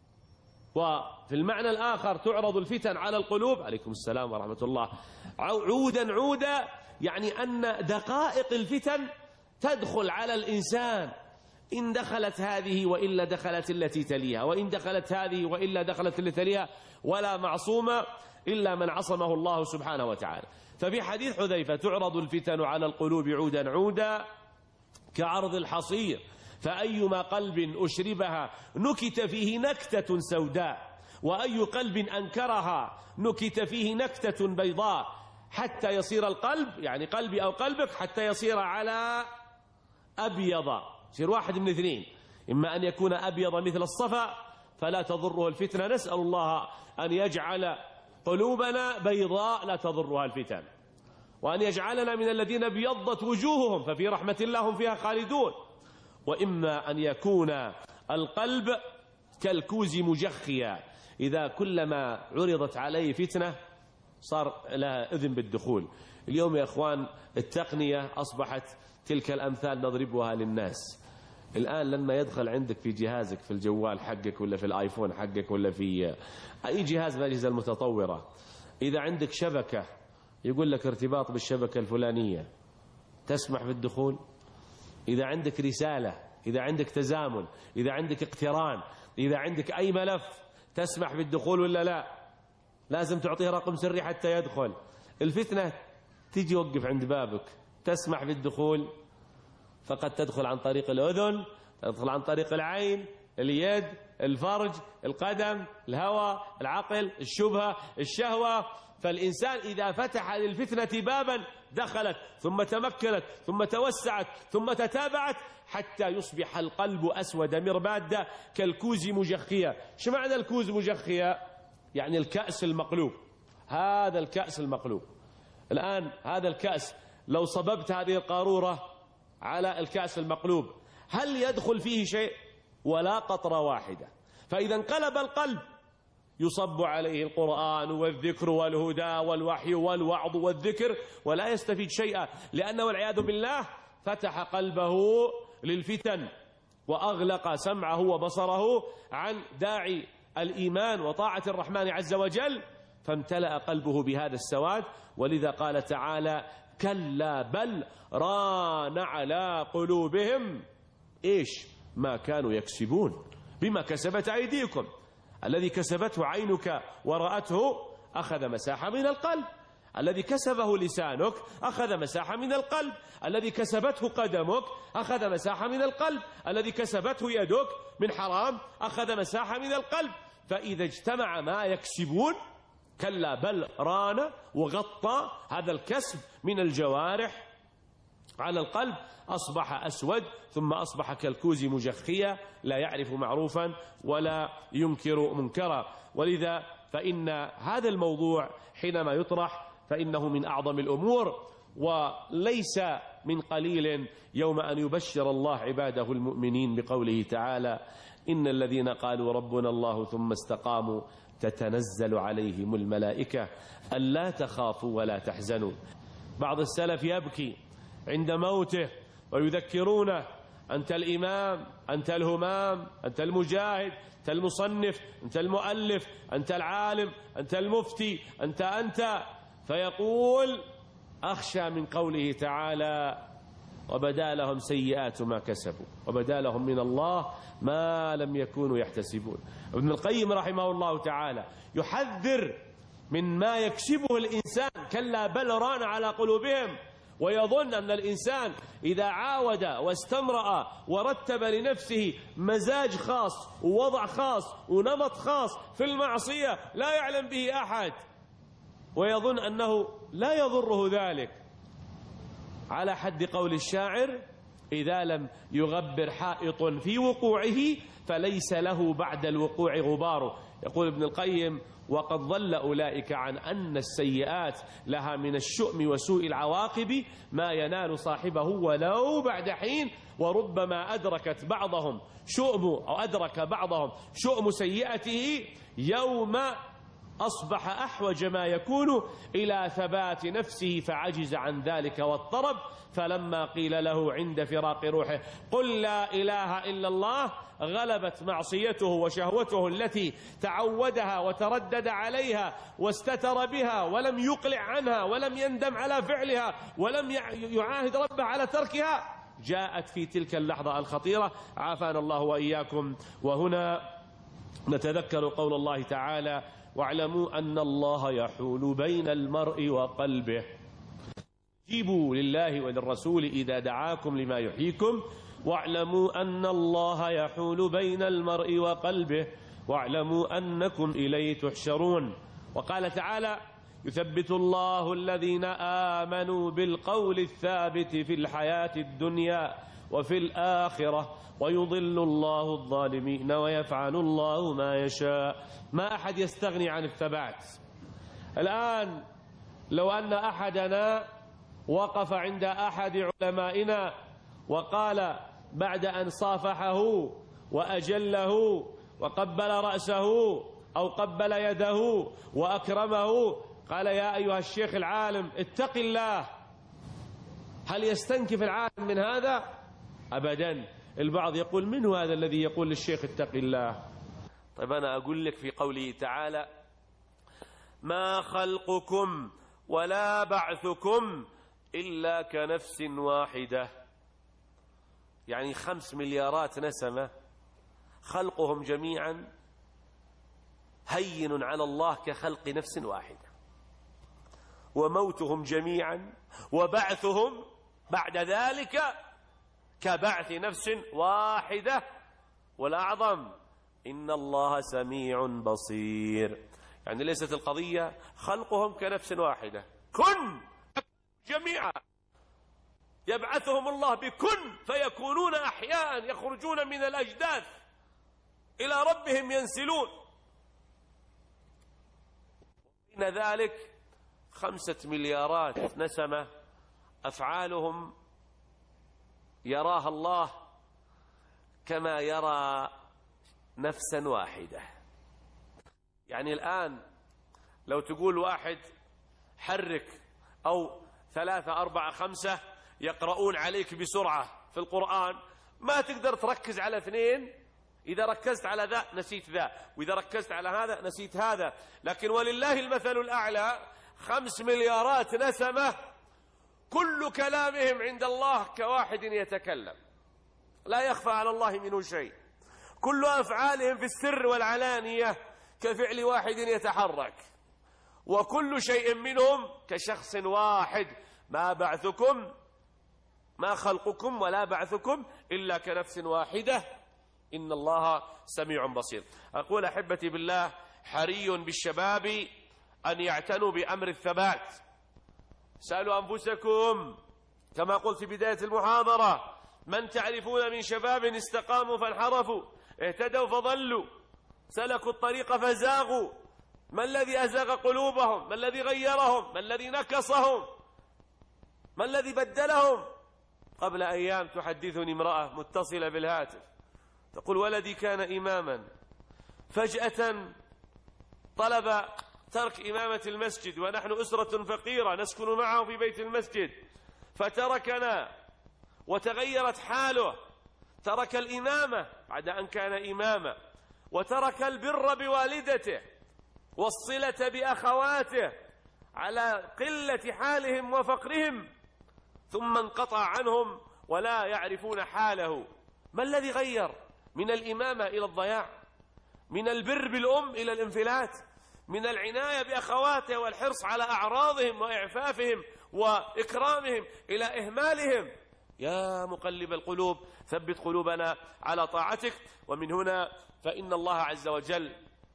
وفي المعنى الآخر تعرض الفتن على القلوب، عليكم السلام ورحمة الله، عودا عودا، يعني أن دقائق الفتن تدخل على الإنسان، إن دخلت هذه وإلا دخلت التي تليها، وإن دخلت هذه وإلا دخلت التي تليها، ولا معصوم إلا من عصمه الله سبحانه وتعالى. ففي حديث حذيفة: تعرض الفتن على القلوب عودا عودا كعرض الحصير، فأيما قلب أشربها نكت فيه نكتة سوداء، وأي قلب أنكرها نكت فيه نكتة بيضاء، حتى يصير القلب، يعني قلبي أو قلبك، حتى يصير على أبيض، يصير واحد من اثنين: إما أن يكون أبيض مثل الصفا فلا تضره الفتنة، نسأل الله أن يجعل قلوبنا بيضاء لا تضرها الفتن، وأن يجعلنا من الذين ابيضت وجوههم ففي رحمة الله هم فيها خالدون. وإما أن يكون القلب كالكوز مجخيا، إذا كلما عرضت عليه فتنة صار لها إذن بالدخول. اليوم يا أخوان التقنية أصبحت تلك الأمثال نضربها للناس. الآن لما يدخل عندك في جهازك، في الجوال حقك ولا في الآيفون حقك ولا في أي جهاز من الأجهزة المتطورة، إذا عندك شبكة يقول لك ارتباط بالشبكة الفلانية، تسمح بالدخول؟ إذا عندك رسالة، إذا عندك تزامن، إذا عندك اقتران، إذا عندك أي ملف، تسمح بالدخول ولا لا؟ لازم تعطيه رقم سري حتى يدخل. الفتنة تيجي وقف عند بابك، تسمح بالدخول؟ فقد تدخل عن طريق الأذن، تدخل عن طريق العين، اليد، الفرج، القدم، الهوى، العقل، الشبهة، الشهوة. فالإنسان إذا فتح للفتنة بابا دخلت ثم تمكنت ثم توسعت ثم تتابعت حتى يصبح القلب أسود مربادا كالكوز مجخية. شو معنى الكوز مجخية؟ يعني الكأس المقلوب. هذا الكأس المقلوب الآن، هذا الكأس لو صببت هذه القارورة على الكأس المقلوب هل يدخل فيه شيء؟ ولا قطرة واحدة. فإذا انقلب القلب يصب عليه القرآن والذكر والهدى والوحي والوعظ والذكر ولا يستفيد شيئا، لأنه والعياذ بالله فتح قلبه للفتن وأغلق سمعه وبصره عن داعي الإيمان وطاعة الرحمن عز وجل، فامتلأ قلبه بهذا السواد. ولذا قال تعالى: كلا بل ران على قلوبهم إيش ما كانوا يكسبون بما كسبت أيديكم. الذي كسبته عينك ورأته أخذ مساحة من القلب، الذي كسبه لسانك أخذ مساحة من القلب، الذي كسبته قدمك أخذ مساحة من القلب، الذي كسبته يدك من حرام أخذ مساحة من القلب. فإذا اجتمع ما يكسبون كلا بل ران وغطى هذا الكسب من الجوارح على القلب، أصبح أسود ثم أصبح كالكوز مجخية لا يعرف معروفا ولا ينكر منكرا. ولذا فإن هذا الموضوع حينما يطرح فإنه من أعظم الأمور، وليس من قليل يوم أن يبشر الله عباده المؤمنين بقوله تعالى: إن الذين قالوا ربنا الله ثم استقاموا تتنزل عليهم الملائكة ألا تخافوا ولا تحزنوا. بعض السلف يبكي عند موته ويذكرونه: أنت الإمام، أنت الهمام، أنت المجاهد، أنت المصنف، أنت المؤلف، أنت العالم، أنت المفتي، أنت. فيقول: أخشى من قوله تعالى: وبدا لهم سيئات ما كسبوا وبدا لهم من الله ما لم يكونوا يحتسبون. ابن القيم رحمه الله تعالى يحذر من ما يكسبه الإنسان: كلا بل ران على قلوبهم. ويظن أن الإنسان إذا عاود واستمرأ ورتب لنفسه مزاج خاص ووضع خاص ونمط خاص في المعصية لا يعلم به أحد، ويظن أنه لا يضره ذلك، على حد قول الشاعر: إذا لم يغبر حائط في وقوعه فليس له بعد الوقوع غبار. يقول ابن القيم: وقد ضل أولئك عن أن السيئات لها من الشؤم وسوء العواقب ما ينال صاحبه ولو بعد حين، وربما أدرك بعضهم شؤم سيئته يوم أصبح أحوج ما يكون إلى ثبات نفسه فعجز عن ذلك واضطرب. فلما قيل له عند فراق روحه: قل لا إله إلا الله، غلبت معصيته وشهوته التي تعودها وتردد عليها واستتر بها ولم يقلع عنها ولم يندم على فعلها ولم يعاهد ربه على تركها، جاءت في تلك اللحظة الخطيرة. عافانا الله وإياكم. وهنا نتذكر قول الله تعالى: واعلموا أن الله يحول بين المرء وقلبه. جيبوا لله وللرسول إذا دعاكم لما يحييكم واعلموا أن الله يحول بين المرء وقلبه واعلموا أنكم إليه تحشرون. وقال تعالى: يثبت الله الذين آمنوا بالقول الثابت في الحياة الدنيا وفي الآخرة ويضل الله الظالمين ويفعل الله ما يشاء. ما أحد يستغني عن الثبات. الآن لو أن أحدنا وقف عند أحد علمائنا وقال بعد أن صافحه وأجله وقبل رأسه أو قبل يده وأكرمه قال يا أيها الشيخ العالم اتق الله. هل يستنكف العالم من هذا؟ أبدا. البعض يقول من هو هذا الذي يقول للشيخ اتق الله؟ طيب أنا أقول لك في قوله تعالى ما خلقكم ولا بعثكم إلا كنفس واحدة، يعني 5 مليارات نسمة خلقهم جميعا هين على الله كخلق نفس واحدة، وموتهم جميعا وبعثهم بعد ذلك كبعث نفس واحدة. والأعظم إن الله سميع بصير، يعني ليست القضية خلقهم كنفس واحدة، كن جميعا يبعثهم الله بكن فيكونون أحياء يخرجون من الأجداث إلى ربهم ينسلون. إن ذلك 5 مليارات نسمة أفعالهم يراها الله كما يرى نفسا واحدة. يعني الآن لو تقول واحد حرك أو 3 4 5 يقرؤون عليك بسرعة في القرآن، ما تقدر تركز على 2. إذا ركزت على ذا نسيت ذا، وإذا ركزت على هذا نسيت هذا. لكن ولله المثل الأعلى 5 مليارات نسمة كل كلامهم عند الله كواحد يتكلم، لا يخفى على الله منه شيء. كل أفعالهم في السر والعلانية كفعل واحد يتحرك، وكل شيء منهم كشخص واحد. ما بعثكم ما خلقكم ولا بعثكم إلا كنفس واحدة إن الله سميع بصير. أقول أحبتي بالله حري بالشباب أن يعتنوا بأمر الثبات. سألوا أنفسكم كما قلت في بداية المحاضرة من تعرفون من شباب استقاموا فانحرفوا اهتدوا فضلوا سلكوا الطريق فزاغوا؟ ما الذي أزاغ قلوبهم؟ ما الذي غيرهم؟ ما الذي نكصهم؟ ما الذي بدلهم؟ قبل أيام تحدثني امرأة متصلة بالهاتف تقول ولدي كان إماما، فجأة طلب ترك إمامة المسجد ونحن أسرة فقيرة نسكن معه في بيت المسجد، فتركنا وتغيرت حاله، ترك الإمامة بعد أن كان إماما، وترك البر بوالدته والصلة بأخواته على قلة حالهم وفقرهم، ثم انقطع عنهم ولا يعرفون حاله. ما الذي غير؟ من الإمامة إلى الضياع، من البر بالأم إلى الانفلات، من العناية بأخواته والحرص على أعراضهم وإعفافهم وإكرامهم إلى إهمالهم. يا مقلب القلوب ثبت قلوبنا على طاعتك. ومن هنا فإن الله عز وجل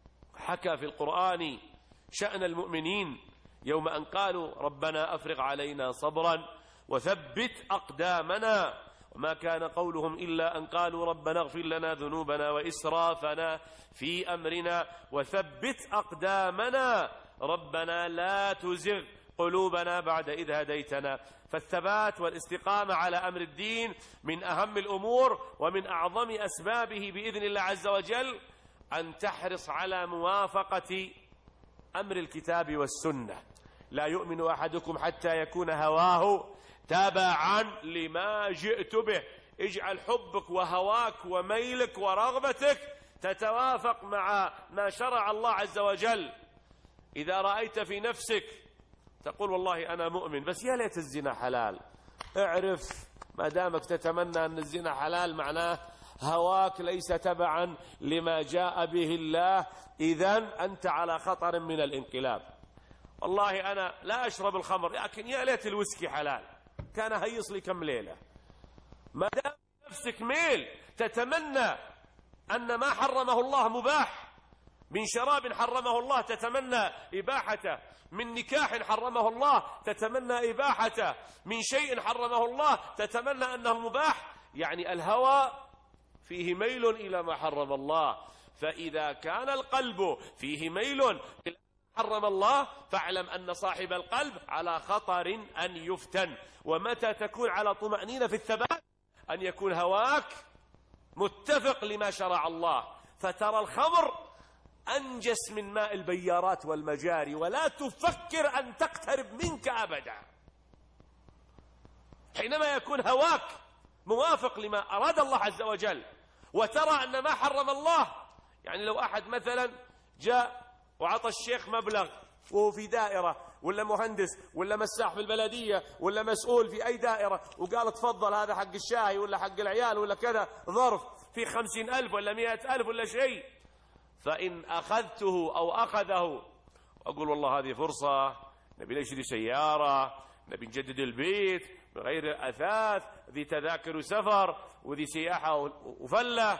حكى في القرآن شأن المؤمنين يوم أن قالوا ربنا أفرغ علينا صبرا وثبت أقدامنا، وما كان قولهم إلا أن قالوا ربنا اغفر لنا ذنوبنا وإسرافنا في أمرنا وثبت أقدامنا ربنا لا تزغ قلوبنا بعد إذ هديتنا. فالثبات والاستقامة على أمر الدين من أهم الأمور ومن أعظم أسبابه بإذن الله عز وجل أن تحرص على موافقة أمر الكتاب والسنة. لا يؤمن أحدكم حتى يكون هواه تابعا لما جئت به. اجعل حبك وهواك وميلك ورغبتك تتوافق مع ما شرع الله عز وجل. إذا رأيت في نفسك تقول والله أنا مؤمن بس يا ليت الزنا حلال، اعرف ما دامك تتمنى أن الزنا حلال معناه هواك ليس تبعا لما جاء به الله، إذن أنت على خطر من الانقلاب. والله أنا لا أشرب الخمر لكن يا ليت الويسكي حلال، كان هيص لي كم ليلة. ما دام نفسك ميل تتمنى أن ما حرمه الله مباح، من شراب حرمه الله تتمنى إباحته، من نكاح حرمه الله تتمنى إباحته، من شيء حرمه الله تتمنى أنه مباح، يعني الهوى فيه ميل إلى ما حرم الله. فإذا كان القلب فيه ميل إلى ما حرم الله فاعلم أن صاحب القلب على خطر أن يفتن. ومتى تكون على طمأنينة في الثبات أن يكون هواك متفق لما شرع الله، فترى الخمر أنجس من ماء البيارات والمجاري، ولا تفكر أن تقترب منك أبدا. حينما يكون هواك موافق لما أراد الله عز وجل، وترى أن ما حرم الله، يعني لو أحد مثلا جاء وعطى الشيخ مبلغ وهو في دائرة، ولا مهندس، ولا مساح في البلدية، ولا مسؤول في أي دائرة، وقال تفضل هذا حق الشاي ولا حق العيال ولا كذا، ظرف في 50,000 ولا 100,000 ولا شيء، فإن أخذته أو أخذه وأقول والله هذه فرصة، نبي نشتري سيارة، نبي نجدد البيت بغير أثاث، ذي تذاكر سفر وذي سياحة وفلة،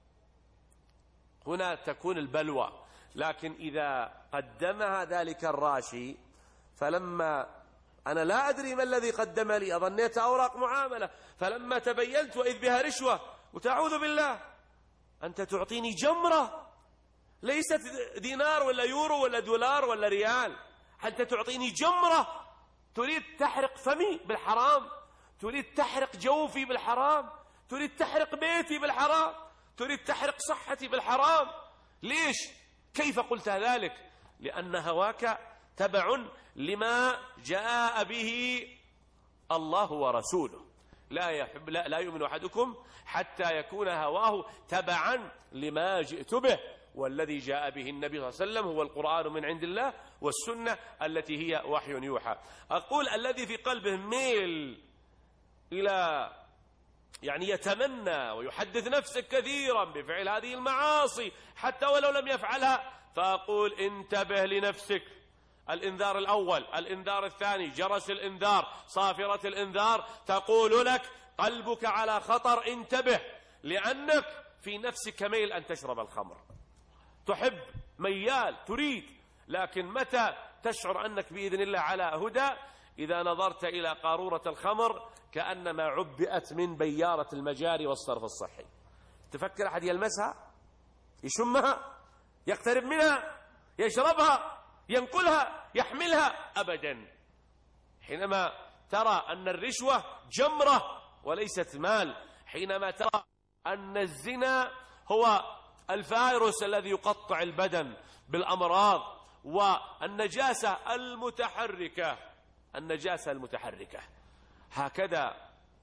هنا تكون البلوى. لكن إذا قدمها ذلك الراشي، فلما أنا لا أدري ما الذي قدم لي، أظنيت أوراق معاملة، فلما تبينت وإذ بها رشوة، وتعوذ بالله أنت تعطيني جمرة ليست دينار ولا يورو ولا دولار ولا ريال، أنت تعطيني جمرة، تريد تحرق فمي بالحرام، تريد تحرق جوفي بالحرام، تريد تحرق بيتي بالحرام، تريد تحرق صحتي بالحرام. ليش؟ كيف قلت ذلك؟ لأن هواك تبع لما جاء به الله ورسوله. لا يؤمن أحدكم حتى يكون هواه تبعا لما جئت به، والذي جاء به النبي صلى الله عليه وسلم هو القرآن من عند الله، والسنة التي هي وحي يوحى. أقول الذي في قلبه ميل إلى يعني يتمنى ويحدث نفسه كثيرا بفعل هذه المعاصي حتى ولو لم يفعلها، فأقول انتبه لنفسك. الإنذار الأول، الإنذار الثاني، جرس الإنذار، صافرة الإنذار تقول لك قلبك على خطر، انتبه، لأنك في نفسك ميل أن تشرب الخمر، تحب، ميال، تريد، لكن متى تشعر أنك بإذن الله على هدى؟ إذا نظرت إلى قارورة الخمر كأنما عبئت من بيارة المجاري والصرف الصحي. تفكر أحد يلمسها، يشمها، يقترب منها، يشربها، ينقلها، يحملها؟ أبدا. حينما ترى أن الرشوة جمرة وليست مال، حينما ترى أن الزنا هو الفيروس الذي يقطع البدن بالأمراض، والنجاسة المتحركة، النجاسة المتحركة، هكذا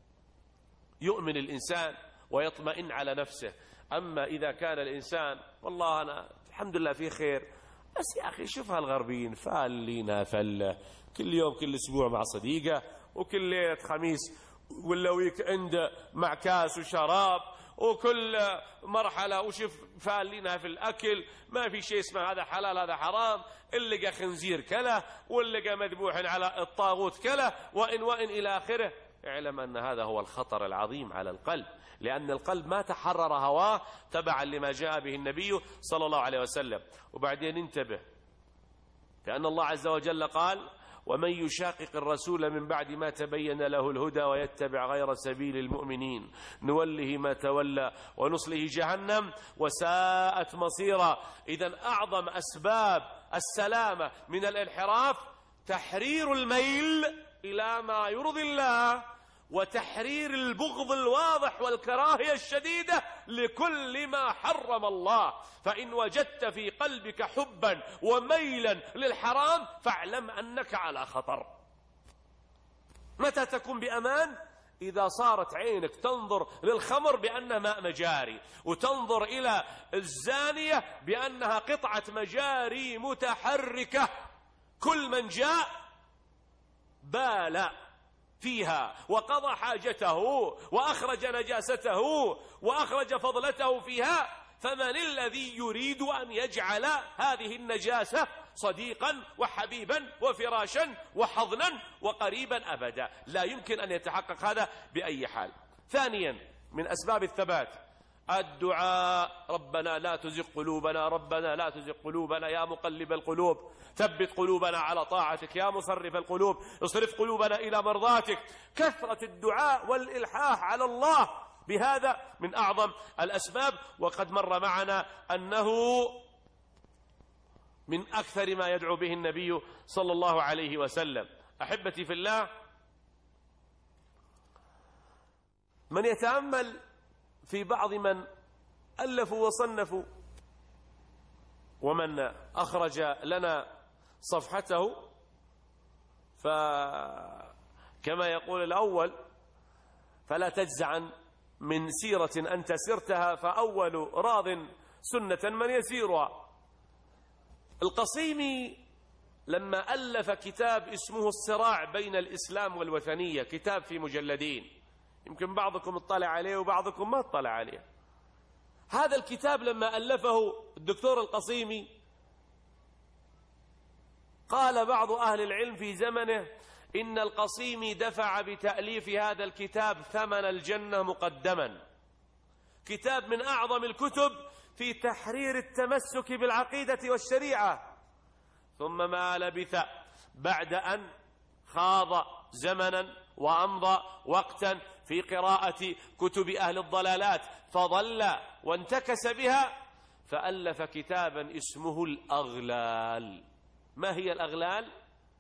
يؤمن الإنسان ويطمئن على نفسه. أما إذا كان الإنسان والله أنا الحمد لله في خير، بس يا أخي شوفها الغربيين فالينا فلة، كل يوم كل أسبوع مع صديقة، وكل ليلة خميس ولا ويك اند مع كاس وشراب، وكل مرحلة وشوف فالينها في الأكل، ما في شيء اسمه هذا حلال هذا حرام، اللي لقى خنزير كله، واللي لقى مذبوح على الطاغوت كله، وإن إلى آخره. اعلم أن هذا هو الخطر العظيم على القلب، لأن القلب ما تحرر هواه تبعا لما جاء به النبي صلى الله عليه وسلم. وبعدين انتبه، لأن الله عز وجل قال ومن يشاقق الرسول من بعد ما تبين له الهدى ويتبع غير سبيل المؤمنين نوله ما تولى ونصله جهنم وساءت مصيرا. إذن أعظم أسباب السلامة من الانحراف تحرير الميل إلى ما يرضي الله، وتحرير البغض الواضح والكراهية الشديدة لكل ما حرم الله. فإن وجدت في قلبك حبا وميلا للحرام فاعلم أنك على خطر. متى تكون بأمان؟ إذا صارت عينك تنظر للخمر بأنها ماء مجاري، وتنظر إلى الزانية بأنها قطعة مجاري متحركة، كل من جاء بال فيها وقضى حاجته وأخرج نجاسته وأخرج فضلته فيها، فمن الذي يريد أن يجعل هذه النجاسة صديقا وحبيبا وفراشا وحضنا وقريبا؟ أبدا، لا يمكن أن يتحقق هذا بأي حال. ثانيا من أسباب الثبات الدعاء، ربنا لا تزغ قلوبنا، ربنا لا تزغ قلوبنا يا مقلب القلوب ثبت قلوبنا على طاعتك، يا مصرف القلوب اصرف قلوبنا إلى مرضاتك. كثرة الدعاء والإلحاح على الله بهذا من أعظم الأسباب، وقد مر معنا أنه من أكثر ما يدعو به النبي صلى الله عليه وسلم. أحبتي في الله، من يتأمل في بعض من ألفوا وصنفوا ومن أخرج لنا صفحته، فكما يقول الأول: فلا تجزعا من سيرة أنت سرتها، فأول راض سنة من يسيرها. القصيمي لما ألف كتاب اسمه الصراع بين الإسلام والوثنية، كتاب في مجلدين، يمكن بعضكم اطلع عليه وبعضكم ما اطلع عليه. هذا الكتاب لما ألفه الدكتور القصيمي، قال بعض أهل العلم في زمنه إن القصيمي دفع بتأليف هذا الكتاب ثمن الجنة مقدما. كتاب من أعظم الكتب في تحرير التمسك بالعقيدة والشريعة. ثم ما لبث بعد أن خاض زمنا وأمضى وقتا في قراءة كتب أهل الضلالات، فضل وانتكس بها، فألف كتابا اسمه الأغلال. ما هي الأغلال؟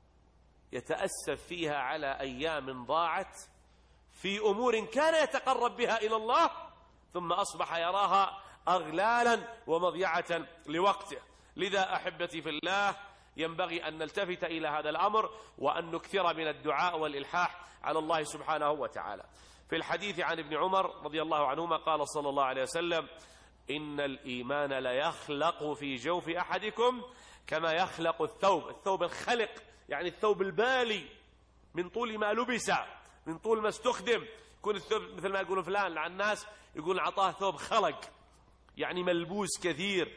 يتأسف فيها على أيام ضاعت في أمور كان يتقرب بها إلى الله، ثم أصبح يراها أغلالا ومضيعة لوقته. لذا أحبتي في الله، ينبغي أن نلتفت إلى هذا الأمر، وأن نكثر من الدعاء والإلحاح على الله سبحانه وتعالى. في الحديث عن ابن عمر رضي الله عنهما قال صلى الله عليه وسلم: إن الإيمان ليخلق في جوف أحدكم كما يخلق الثوب. الثوب الخلق يعني الثوب البالي، من طول ما لبس، من طول ما استخدم. يكون الثوب مثل ما يقولون فلان على الناس، يقول عطاه ثوب خلق، يعني ملبوس كثير،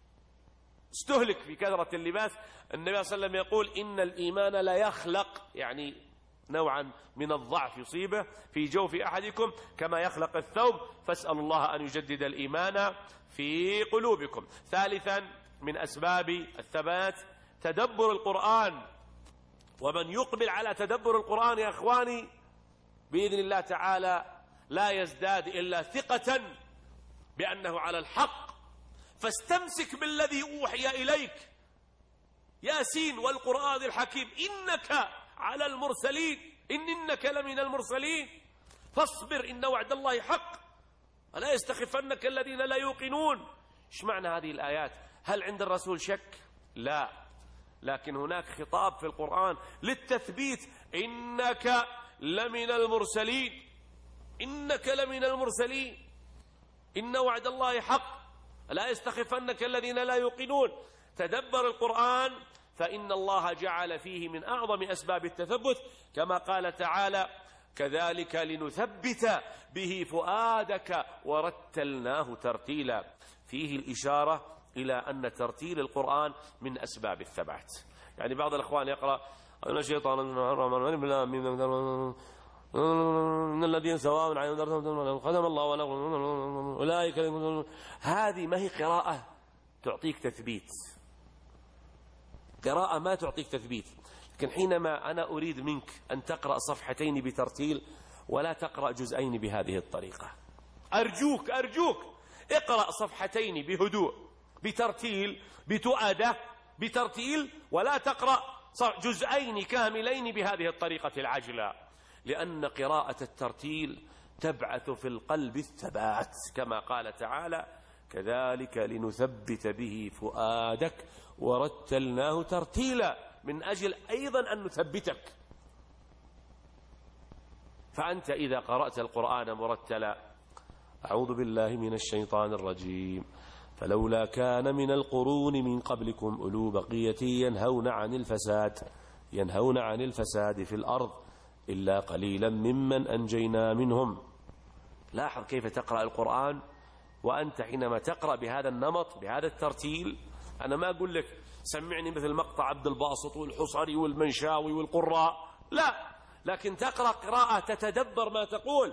استهلك في كثرة اللباس. النبي صلى الله عليه وسلم يقول: إن الإيمان لا يخلق، يعني نوعا من الضعف يصيبه في جوف أحدكم كما يخلق الثوب، فاسألوا الله أن يجدد الإيمان في قلوبكم. ثالثا من أسباب الثبات تدبر القرآن. ومن يقبل على تدبر القرآن يا أخواني بإذن الله تعالى لا يزداد إلا ثقة بأنه على الحق. فاستمسك بالذي أوحي إليك، ياسين والقرآن الحكيم، إنك على المرسلين، إنك لمن المرسلين، فاصبر إن وعد الله حق ولا يستخفنك الذين لا يوقنون. إيش معنى هذه الآيات؟ هل عند الرسول شك؟ لا، لكن هناك خطاب في القرآن للتثبيت: إنك لمن المرسلين، إنك لمن المرسلين، إن وعد الله حق لا يستخفنك الذين لا يوقنون. تدبر القرآن، فإن الله جعل فيه من أعظم أسباب التثبت، كما قال تعالى: كذلك لنثبت به فؤادك ورتلناه ترتيلا. فيه الإشارة إلى أن ترتيل القرآن من أسباب الثبات. يعني بعض الأخوان يقرأ: أن الشيطان من الذين سواء عليهم قدم الله ولا أولئك. هذه ما هي قراءة تعطيك تثبيت، قراءة ما تعطيك تثبيت. لكن حينما أنا أريد منك أن تقرأ صفحتين بترتيل ولا تقرأ جزئين بهذه الطريقة، أرجوك اقرأ صفحتين بهدوء، بترتيل، بتؤدة، بترتيل، ولا تقرأ جزئين كاملين بهذه الطريقة العجلة، لأن قراءة الترتيل تبعث في القلب الثبات، كما قال تعالى: كذلك لنثبت به فؤادك ورتلناه ترتيلا، من أجل أيضا أن نثبتك. فأنت إذا قرأت القرآن مرتلا: أعوذ بالله من الشيطان الرجيم، فلولا كان من القرون من قبلكم أولو بقية ينهون عن الفساد في الأرض إلا قليلا ممن أنجينا منهم. لاحظ كيف تقرأ القرآن وأنت حينما تقرأ بهذا النمط بهذا الترتيل. أنا ما أقول لك سمعني مثل مقطع عبد الباسط والحصري والمنشاوي والقراء، لا، لكن تقرأ قراءة تتدبر ما تقول.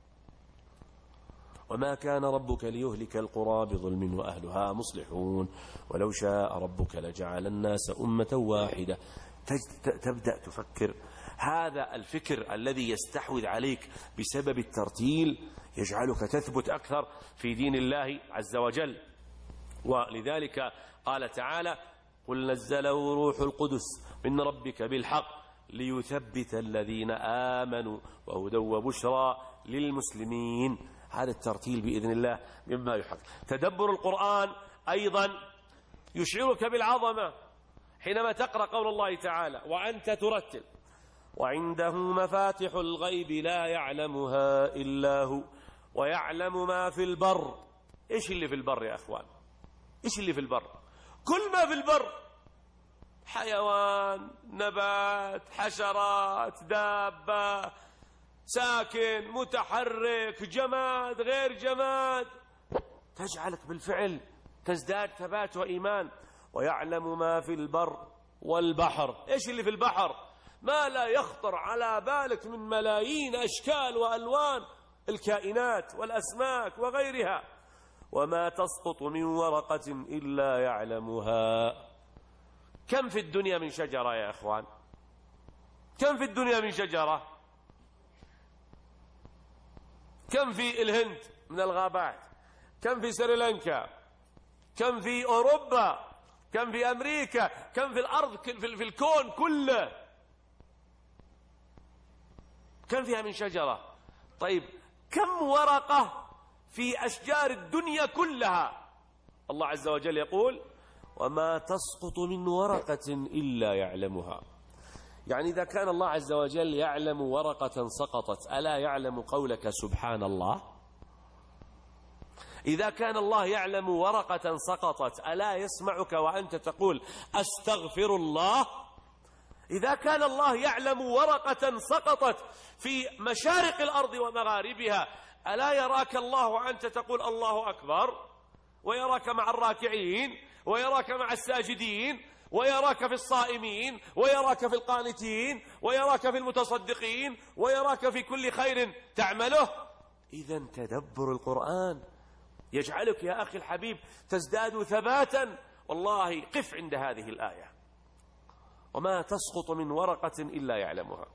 وما كان ربك ليهلك القرى بظلم وأهلها مصلحون ولو شاء ربك لجعل الناس أمة واحدة. تبدأ تفكر. هذا الفكر الذي يستحوذ عليك بسبب الترتيل يجعلك تثبت أكثر في دين الله عز وجل. ولذلك قال تعالى: قل نزله روح القدس من ربك بالحق ليثبت الذين آمنوا وهدى وبشرى للمسلمين. هذا الترتيل بإذن الله مما يحق. تدبر القرآن أيضا يشعرك بالعظمة حينما تقرأ قول الله تعالى وأنت ترتل وعنده مفاتح الغيب لا يعلمها إلا هو ويعلم ما في البر. إيش اللي في البر يا أخوان؟ إيش اللي في البر؟ كل ما في البر، حيوان، نبات، حشرات، دابة، ساكن، متحرك، جماد، غير جماد، تجعلك بالفعل تزداد ثبات وإيمان. ويعلم ما في البر والبحر. إيش اللي في البحر؟ ما لا يخطر على بالك من ملايين أشكال وألوان الكائنات والأسماك وغيرها. وما تسقط من ورقة إلا يعلمها. كم في الدنيا من شجرة يا أخوان؟ كم في الدنيا من شجرة؟ كم في الهند من الغابات؟ كم في سريلانكا؟ كم في أوروبا؟ كم في أمريكا؟ كم في الأرض، في الكون كله؟ كم فيها من شجرة؟ طيب كم ورقة في أشجار الدنيا كلها؟ الله عز وجل يقول وما تسقط من ورقة إلا يعلمها. يعني إذا كان الله عز وجل يعلم ورقة سقطت ألا يعلم قولك سبحان الله؟ إذا كان الله يعلم ورقة سقطت ألا يسمعك وأنت تقول أستغفر الله؟ إذا كان الله يعلم ورقة سقطت في مشارق الأرض ومغاربها ألا يراك الله وأنت تقول الله أكبر، ويراك مع الراكعين، ويراك مع الساجدين، ويراك في الصائمين، ويراك في القانتين، ويراك في المتصدقين، ويراك في كل خير تعمله؟ إذا تدبر القرآن يجعلك يا أخي الحبيب تزداد ثباتا. والله قف عند هذه الآية وما تسقط من ورقة إلا يعلمها.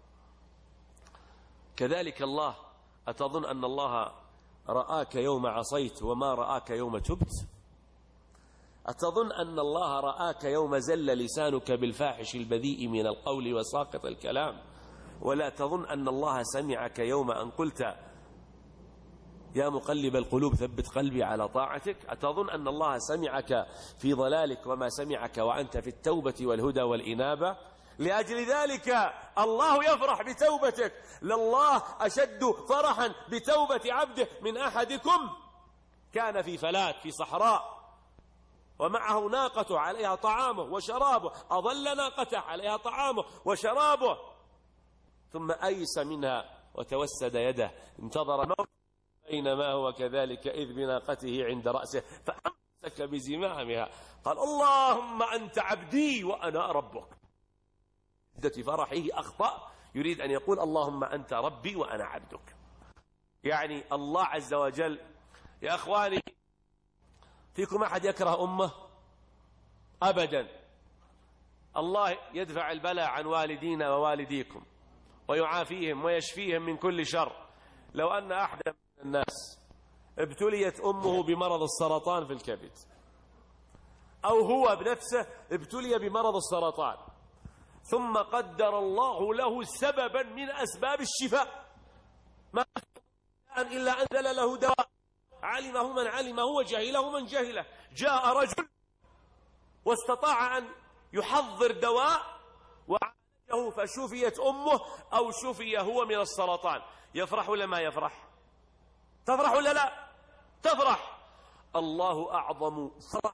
كذلك الله، أتظن أن الله رآك يوم عصيت وما رآك يوم تبت؟ أتظن أن الله رآك يوم زل لسانك بالفاحش البذيء من القول وساقط الكلام؟ ولا تظن أن الله سمعك يوم أن قلت يا مقلب القلوب ثبت قلبي على طاعتك؟ أتظن أن الله سمعك في ضلالك وما سمعك وأنت في التوبة والهدى والإنابة؟ لأجل ذلك الله يفرح بتوبتك. لله أشد فرحا بتوبة عبده من أحدكم كان في فلاة في صحراء ومعه ناقة عليها طعامه وشرابه، أضل ناقته عليها طعامه وشرابه، ثم أيس منها وتوسد يده انتظر موت، بينما هو كذلك إذ بناقته عند رأسه فأمسك بزمامها قال اللهم أنت عبدي وأنا ربك. شدة فرحه أخطأ، يريد أن يقول اللهم أنت ربي وأنا عبدك. يعني الله عز وجل يا أخواني، فيكم أحد يكره أمه؟ أبدا. الله يدفع البلاء عن والدينا ووالديكم ويعافيهم ويشفيهم من كل شر. لو أن أحد من الناس ابتليت أمه بمرض السرطان في الكبد، أو هو بنفسه ابتلي بمرض السرطان، ثم قدر الله له سببا من أسباب الشفاء، ما إلا أنزل له دواء علمه من علمه وجهله من جهله. جاء رجل واستطاع أن يحضر دواء وعالجه فشفيت أمه أو شفي هو من السرطان. يفرح ولا ما يفرح؟ تفرح ولا لا؟ تفرح. الله أعظم فرح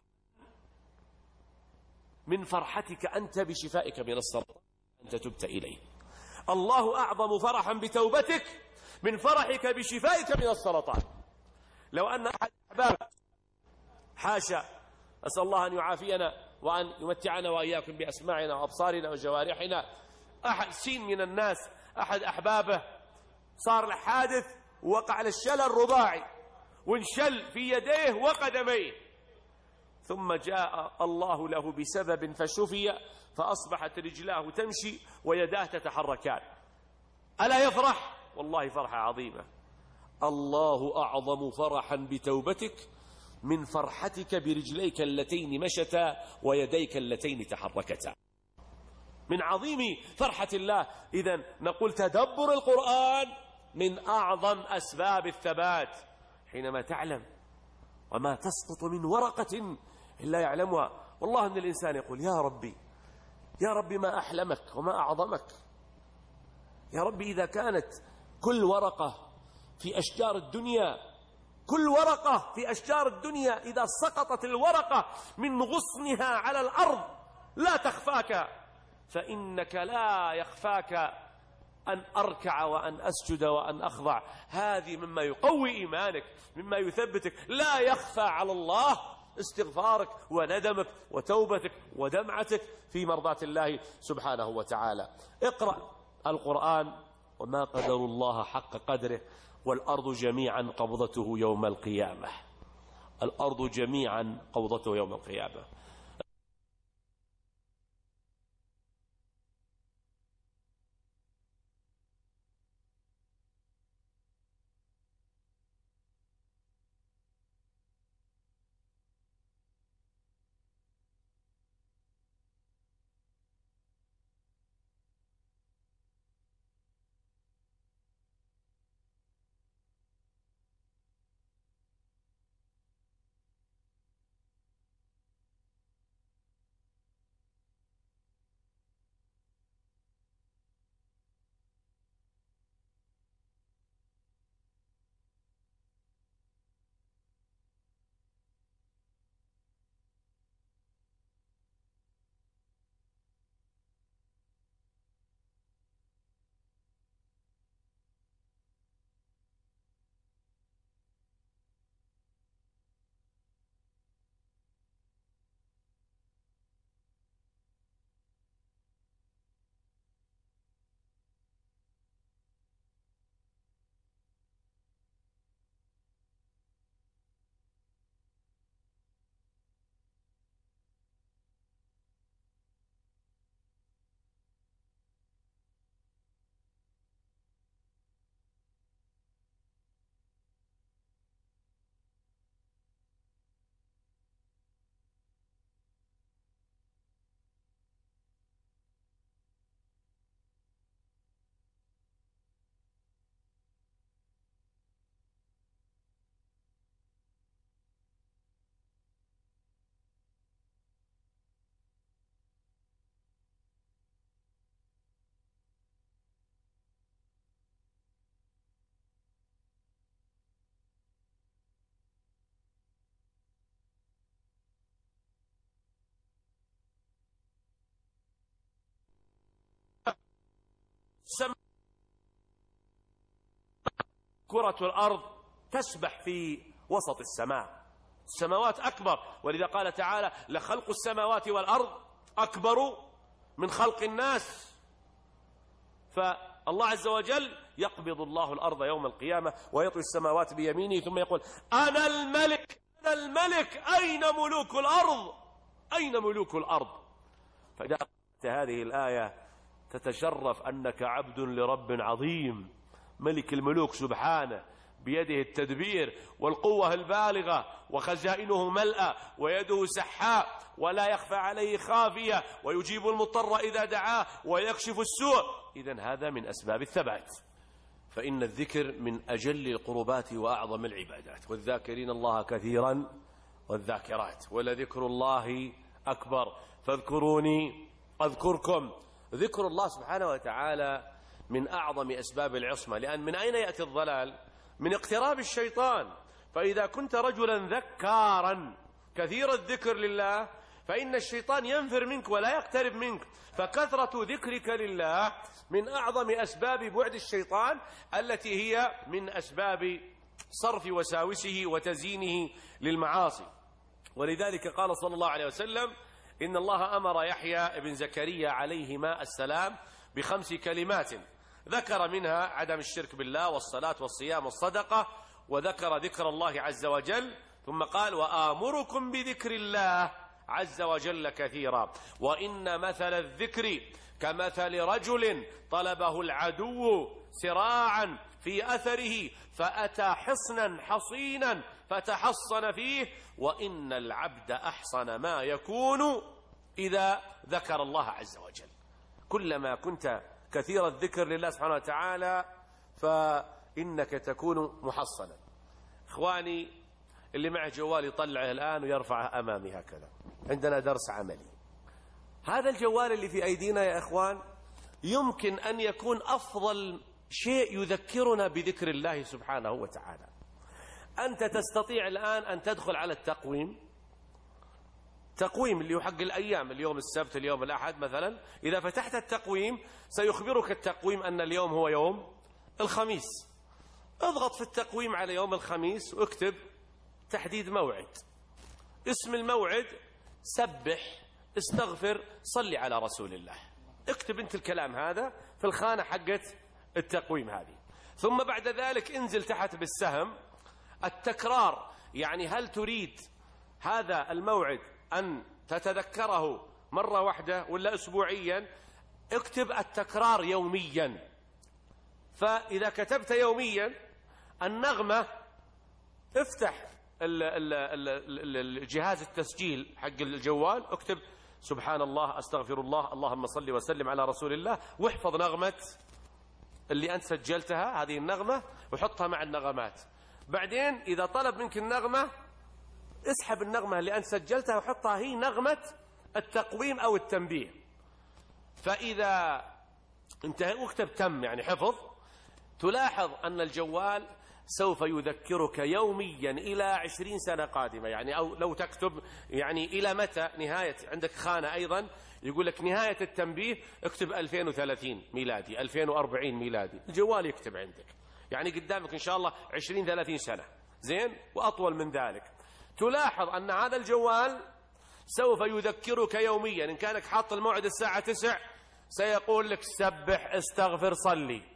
من فرحتك أنت بشفائك من السرطان أنت تبت إليه. الله أعظم فرحا بتوبتك من فرحك بشفائك من السرطان. لو أن أحد أحبابك، حاشا، أسأل الله أن يعافينا وأن يمتعنا وإياكم بأسماعنا وأبصارنا وجوارحنا، أحد سين من الناس أحد أحبابه صار له حادث وقع على الشلل الرباعي وانشل في يديه وقدميه، ثم جاء الله له بسبب فشفي فأصبحت رجلاه تمشي ويداه تتحركان. ألا يفرح؟ والله فرحة عظيمة. الله أعظم فرحا بتوبتك من فرحتك برجليك اللتين مشتا ويديك اللتين تحركتا. من عظيم فرحة الله. إذن نقول تدبر القرآن من أعظم أسباب الثبات، حينما تعلم وما تسقط من ورقة إلا يعلمها. والله أن الإنسان يقول يا ربي، يا ربي ما أحلمك وما أعظمك. يا ربي إذا كانت كل ورقة في أشجار الدنيا، كل ورقة في أشجار الدنيا إذا سقطت الورقة من غصنها على الأرض لا تخفاك، فإنك لا يخفاك أن أركع وأن أسجد وأن أخضع. هذه مما يقوي إيمانك، مما يثبتك. لا يخفى على الله استغفارك وندمك وتوبتك ودمعتك في مرضاة الله سبحانه وتعالى. اقرأ القرآن: وما قدر الله حق قدره والأرض جميعا قبضته يوم القيامة. الأرض جميعا قبضته يوم القيامة. كرة الأرض تسبح في وسط السماء. السماوات أكبر، ولذا قال تعالى: لخلق السماوات والأرض أكبر من خلق الناس. فالله عز وجل يقبض الله الأرض يوم القيامة ويطوي السماوات بيمينه ثم يقول: أنا الملك، أنا الملك، أين ملوك الأرض؟ أين ملوك الأرض؟ فإذا قرأت هذه الآية تتشرف أنك عبد لرب عظيم، ملك الملوك سبحانه، بيده التدبير والقوة البالغة، وخزائنه ملأى، ويده سحاء، ولا يخفى عليه خافية، ويجيب المضطر إذا دعاه، ويكشف السوء. إذن هذا من أسباب الثبات. فإن الذكر من أجل القربات وأعظم العبادات، والذاكرين الله كثيرا والذاكرات، ولذكر الله أكبر، فاذكروني أذكركم. ذكر الله سبحانه وتعالى من أعظم أسباب العصمة، لأن من أين يأتي الضلال؟ من اقتراب الشيطان. فإذا كنت رجلا ذكارا كثير الذكر لله فإن الشيطان ينفر منك ولا يقترب منك. فكثرة ذكرك لله من أعظم أسباب بعد الشيطان، التي هي من أسباب صرف وساوسه وتزيينه للمعاصي. ولذلك قال صلى الله عليه وسلم: إن الله أمر يحيى بن زكريا عليهما السلام ب5 كلمات، ذكر منها عدم الشرك بالله والصلاة والصيام والصدقة، وذكر ذكر الله عز وجل، ثم قال: وآمركم بذكر الله عز وجل كثيرا، وإن مثل الذكر كمثل رجل طلبه العدو سراعا في أثره فأتى حصنا حصينا فتحصن فيه، وإن العبد أحصن ما يكون إذا ذكر الله عز وجل. كلما كنت كثير الذكر لله سبحانه وتعالى فإنك تكون محصنا. إخواني، اللي معه جوال يطلعه الآن ويرفعه أمامي هكذا. عندنا درس عملي. هذا الجوال اللي في أيدينا يا إخوان يمكن أن يكون أفضل شيء يذكرنا بذكر الله سبحانه وتعالى. أنت تستطيع الآن أن تدخل على التقويم اللي هو حق الأيام، اليوم السبت، اليوم الأحد مثلا. إذا فتحت التقويم سيخبرك التقويم أن اليوم هو يوم الخميس. اضغط في التقويم على يوم الخميس واكتب تحديد موعد، اسم الموعد سبح استغفر صلي على رسول الله. اكتب انت الكلام هذا في الخانة حقت التقويم هذه. ثم بعد ذلك انزل تحت بالسهم التكرار، يعني هل تريد هذا الموعد أن تتذكره مرة واحدة ولا أسبوعيا؟ اكتب التكرار يوميا. فإذا كتبت يوميا النغمة، افتح الجهاز التسجيل حق الجوال، اكتب سبحان الله استغفر الله اللهم صل وسلم على رسول الله، واحفظ نغمة اللي أنت سجلتها هذه النغمة وحطها مع النغمات. بعدين إذا طلب منك النغمة اسحب النغمة اللي أنت سجلتها وحطها هي نغمة التقويم أو التنبيه. فإذا انتهى واكتب تم يعني حفظ، تلاحظ أن الجوال سوف يذكرك يوميا إلى 20 سنة قادمة. يعني أو لو تكتب يعني إلى متى نهاية، عندك خانة أيضا يقول لك نهاية التنبيه، اكتب 2030 ميلادي 2040 ميلادي، الجوال يكتب عندك. يعني قدامك إن شاء الله 20-30 سنة زين وأطول من ذلك. تلاحظ أن هذا الجوال سوف يذكرك يوميا. إن كانك حاط الموعد الساعة 9 سيقول لك سبح استغفر صلي.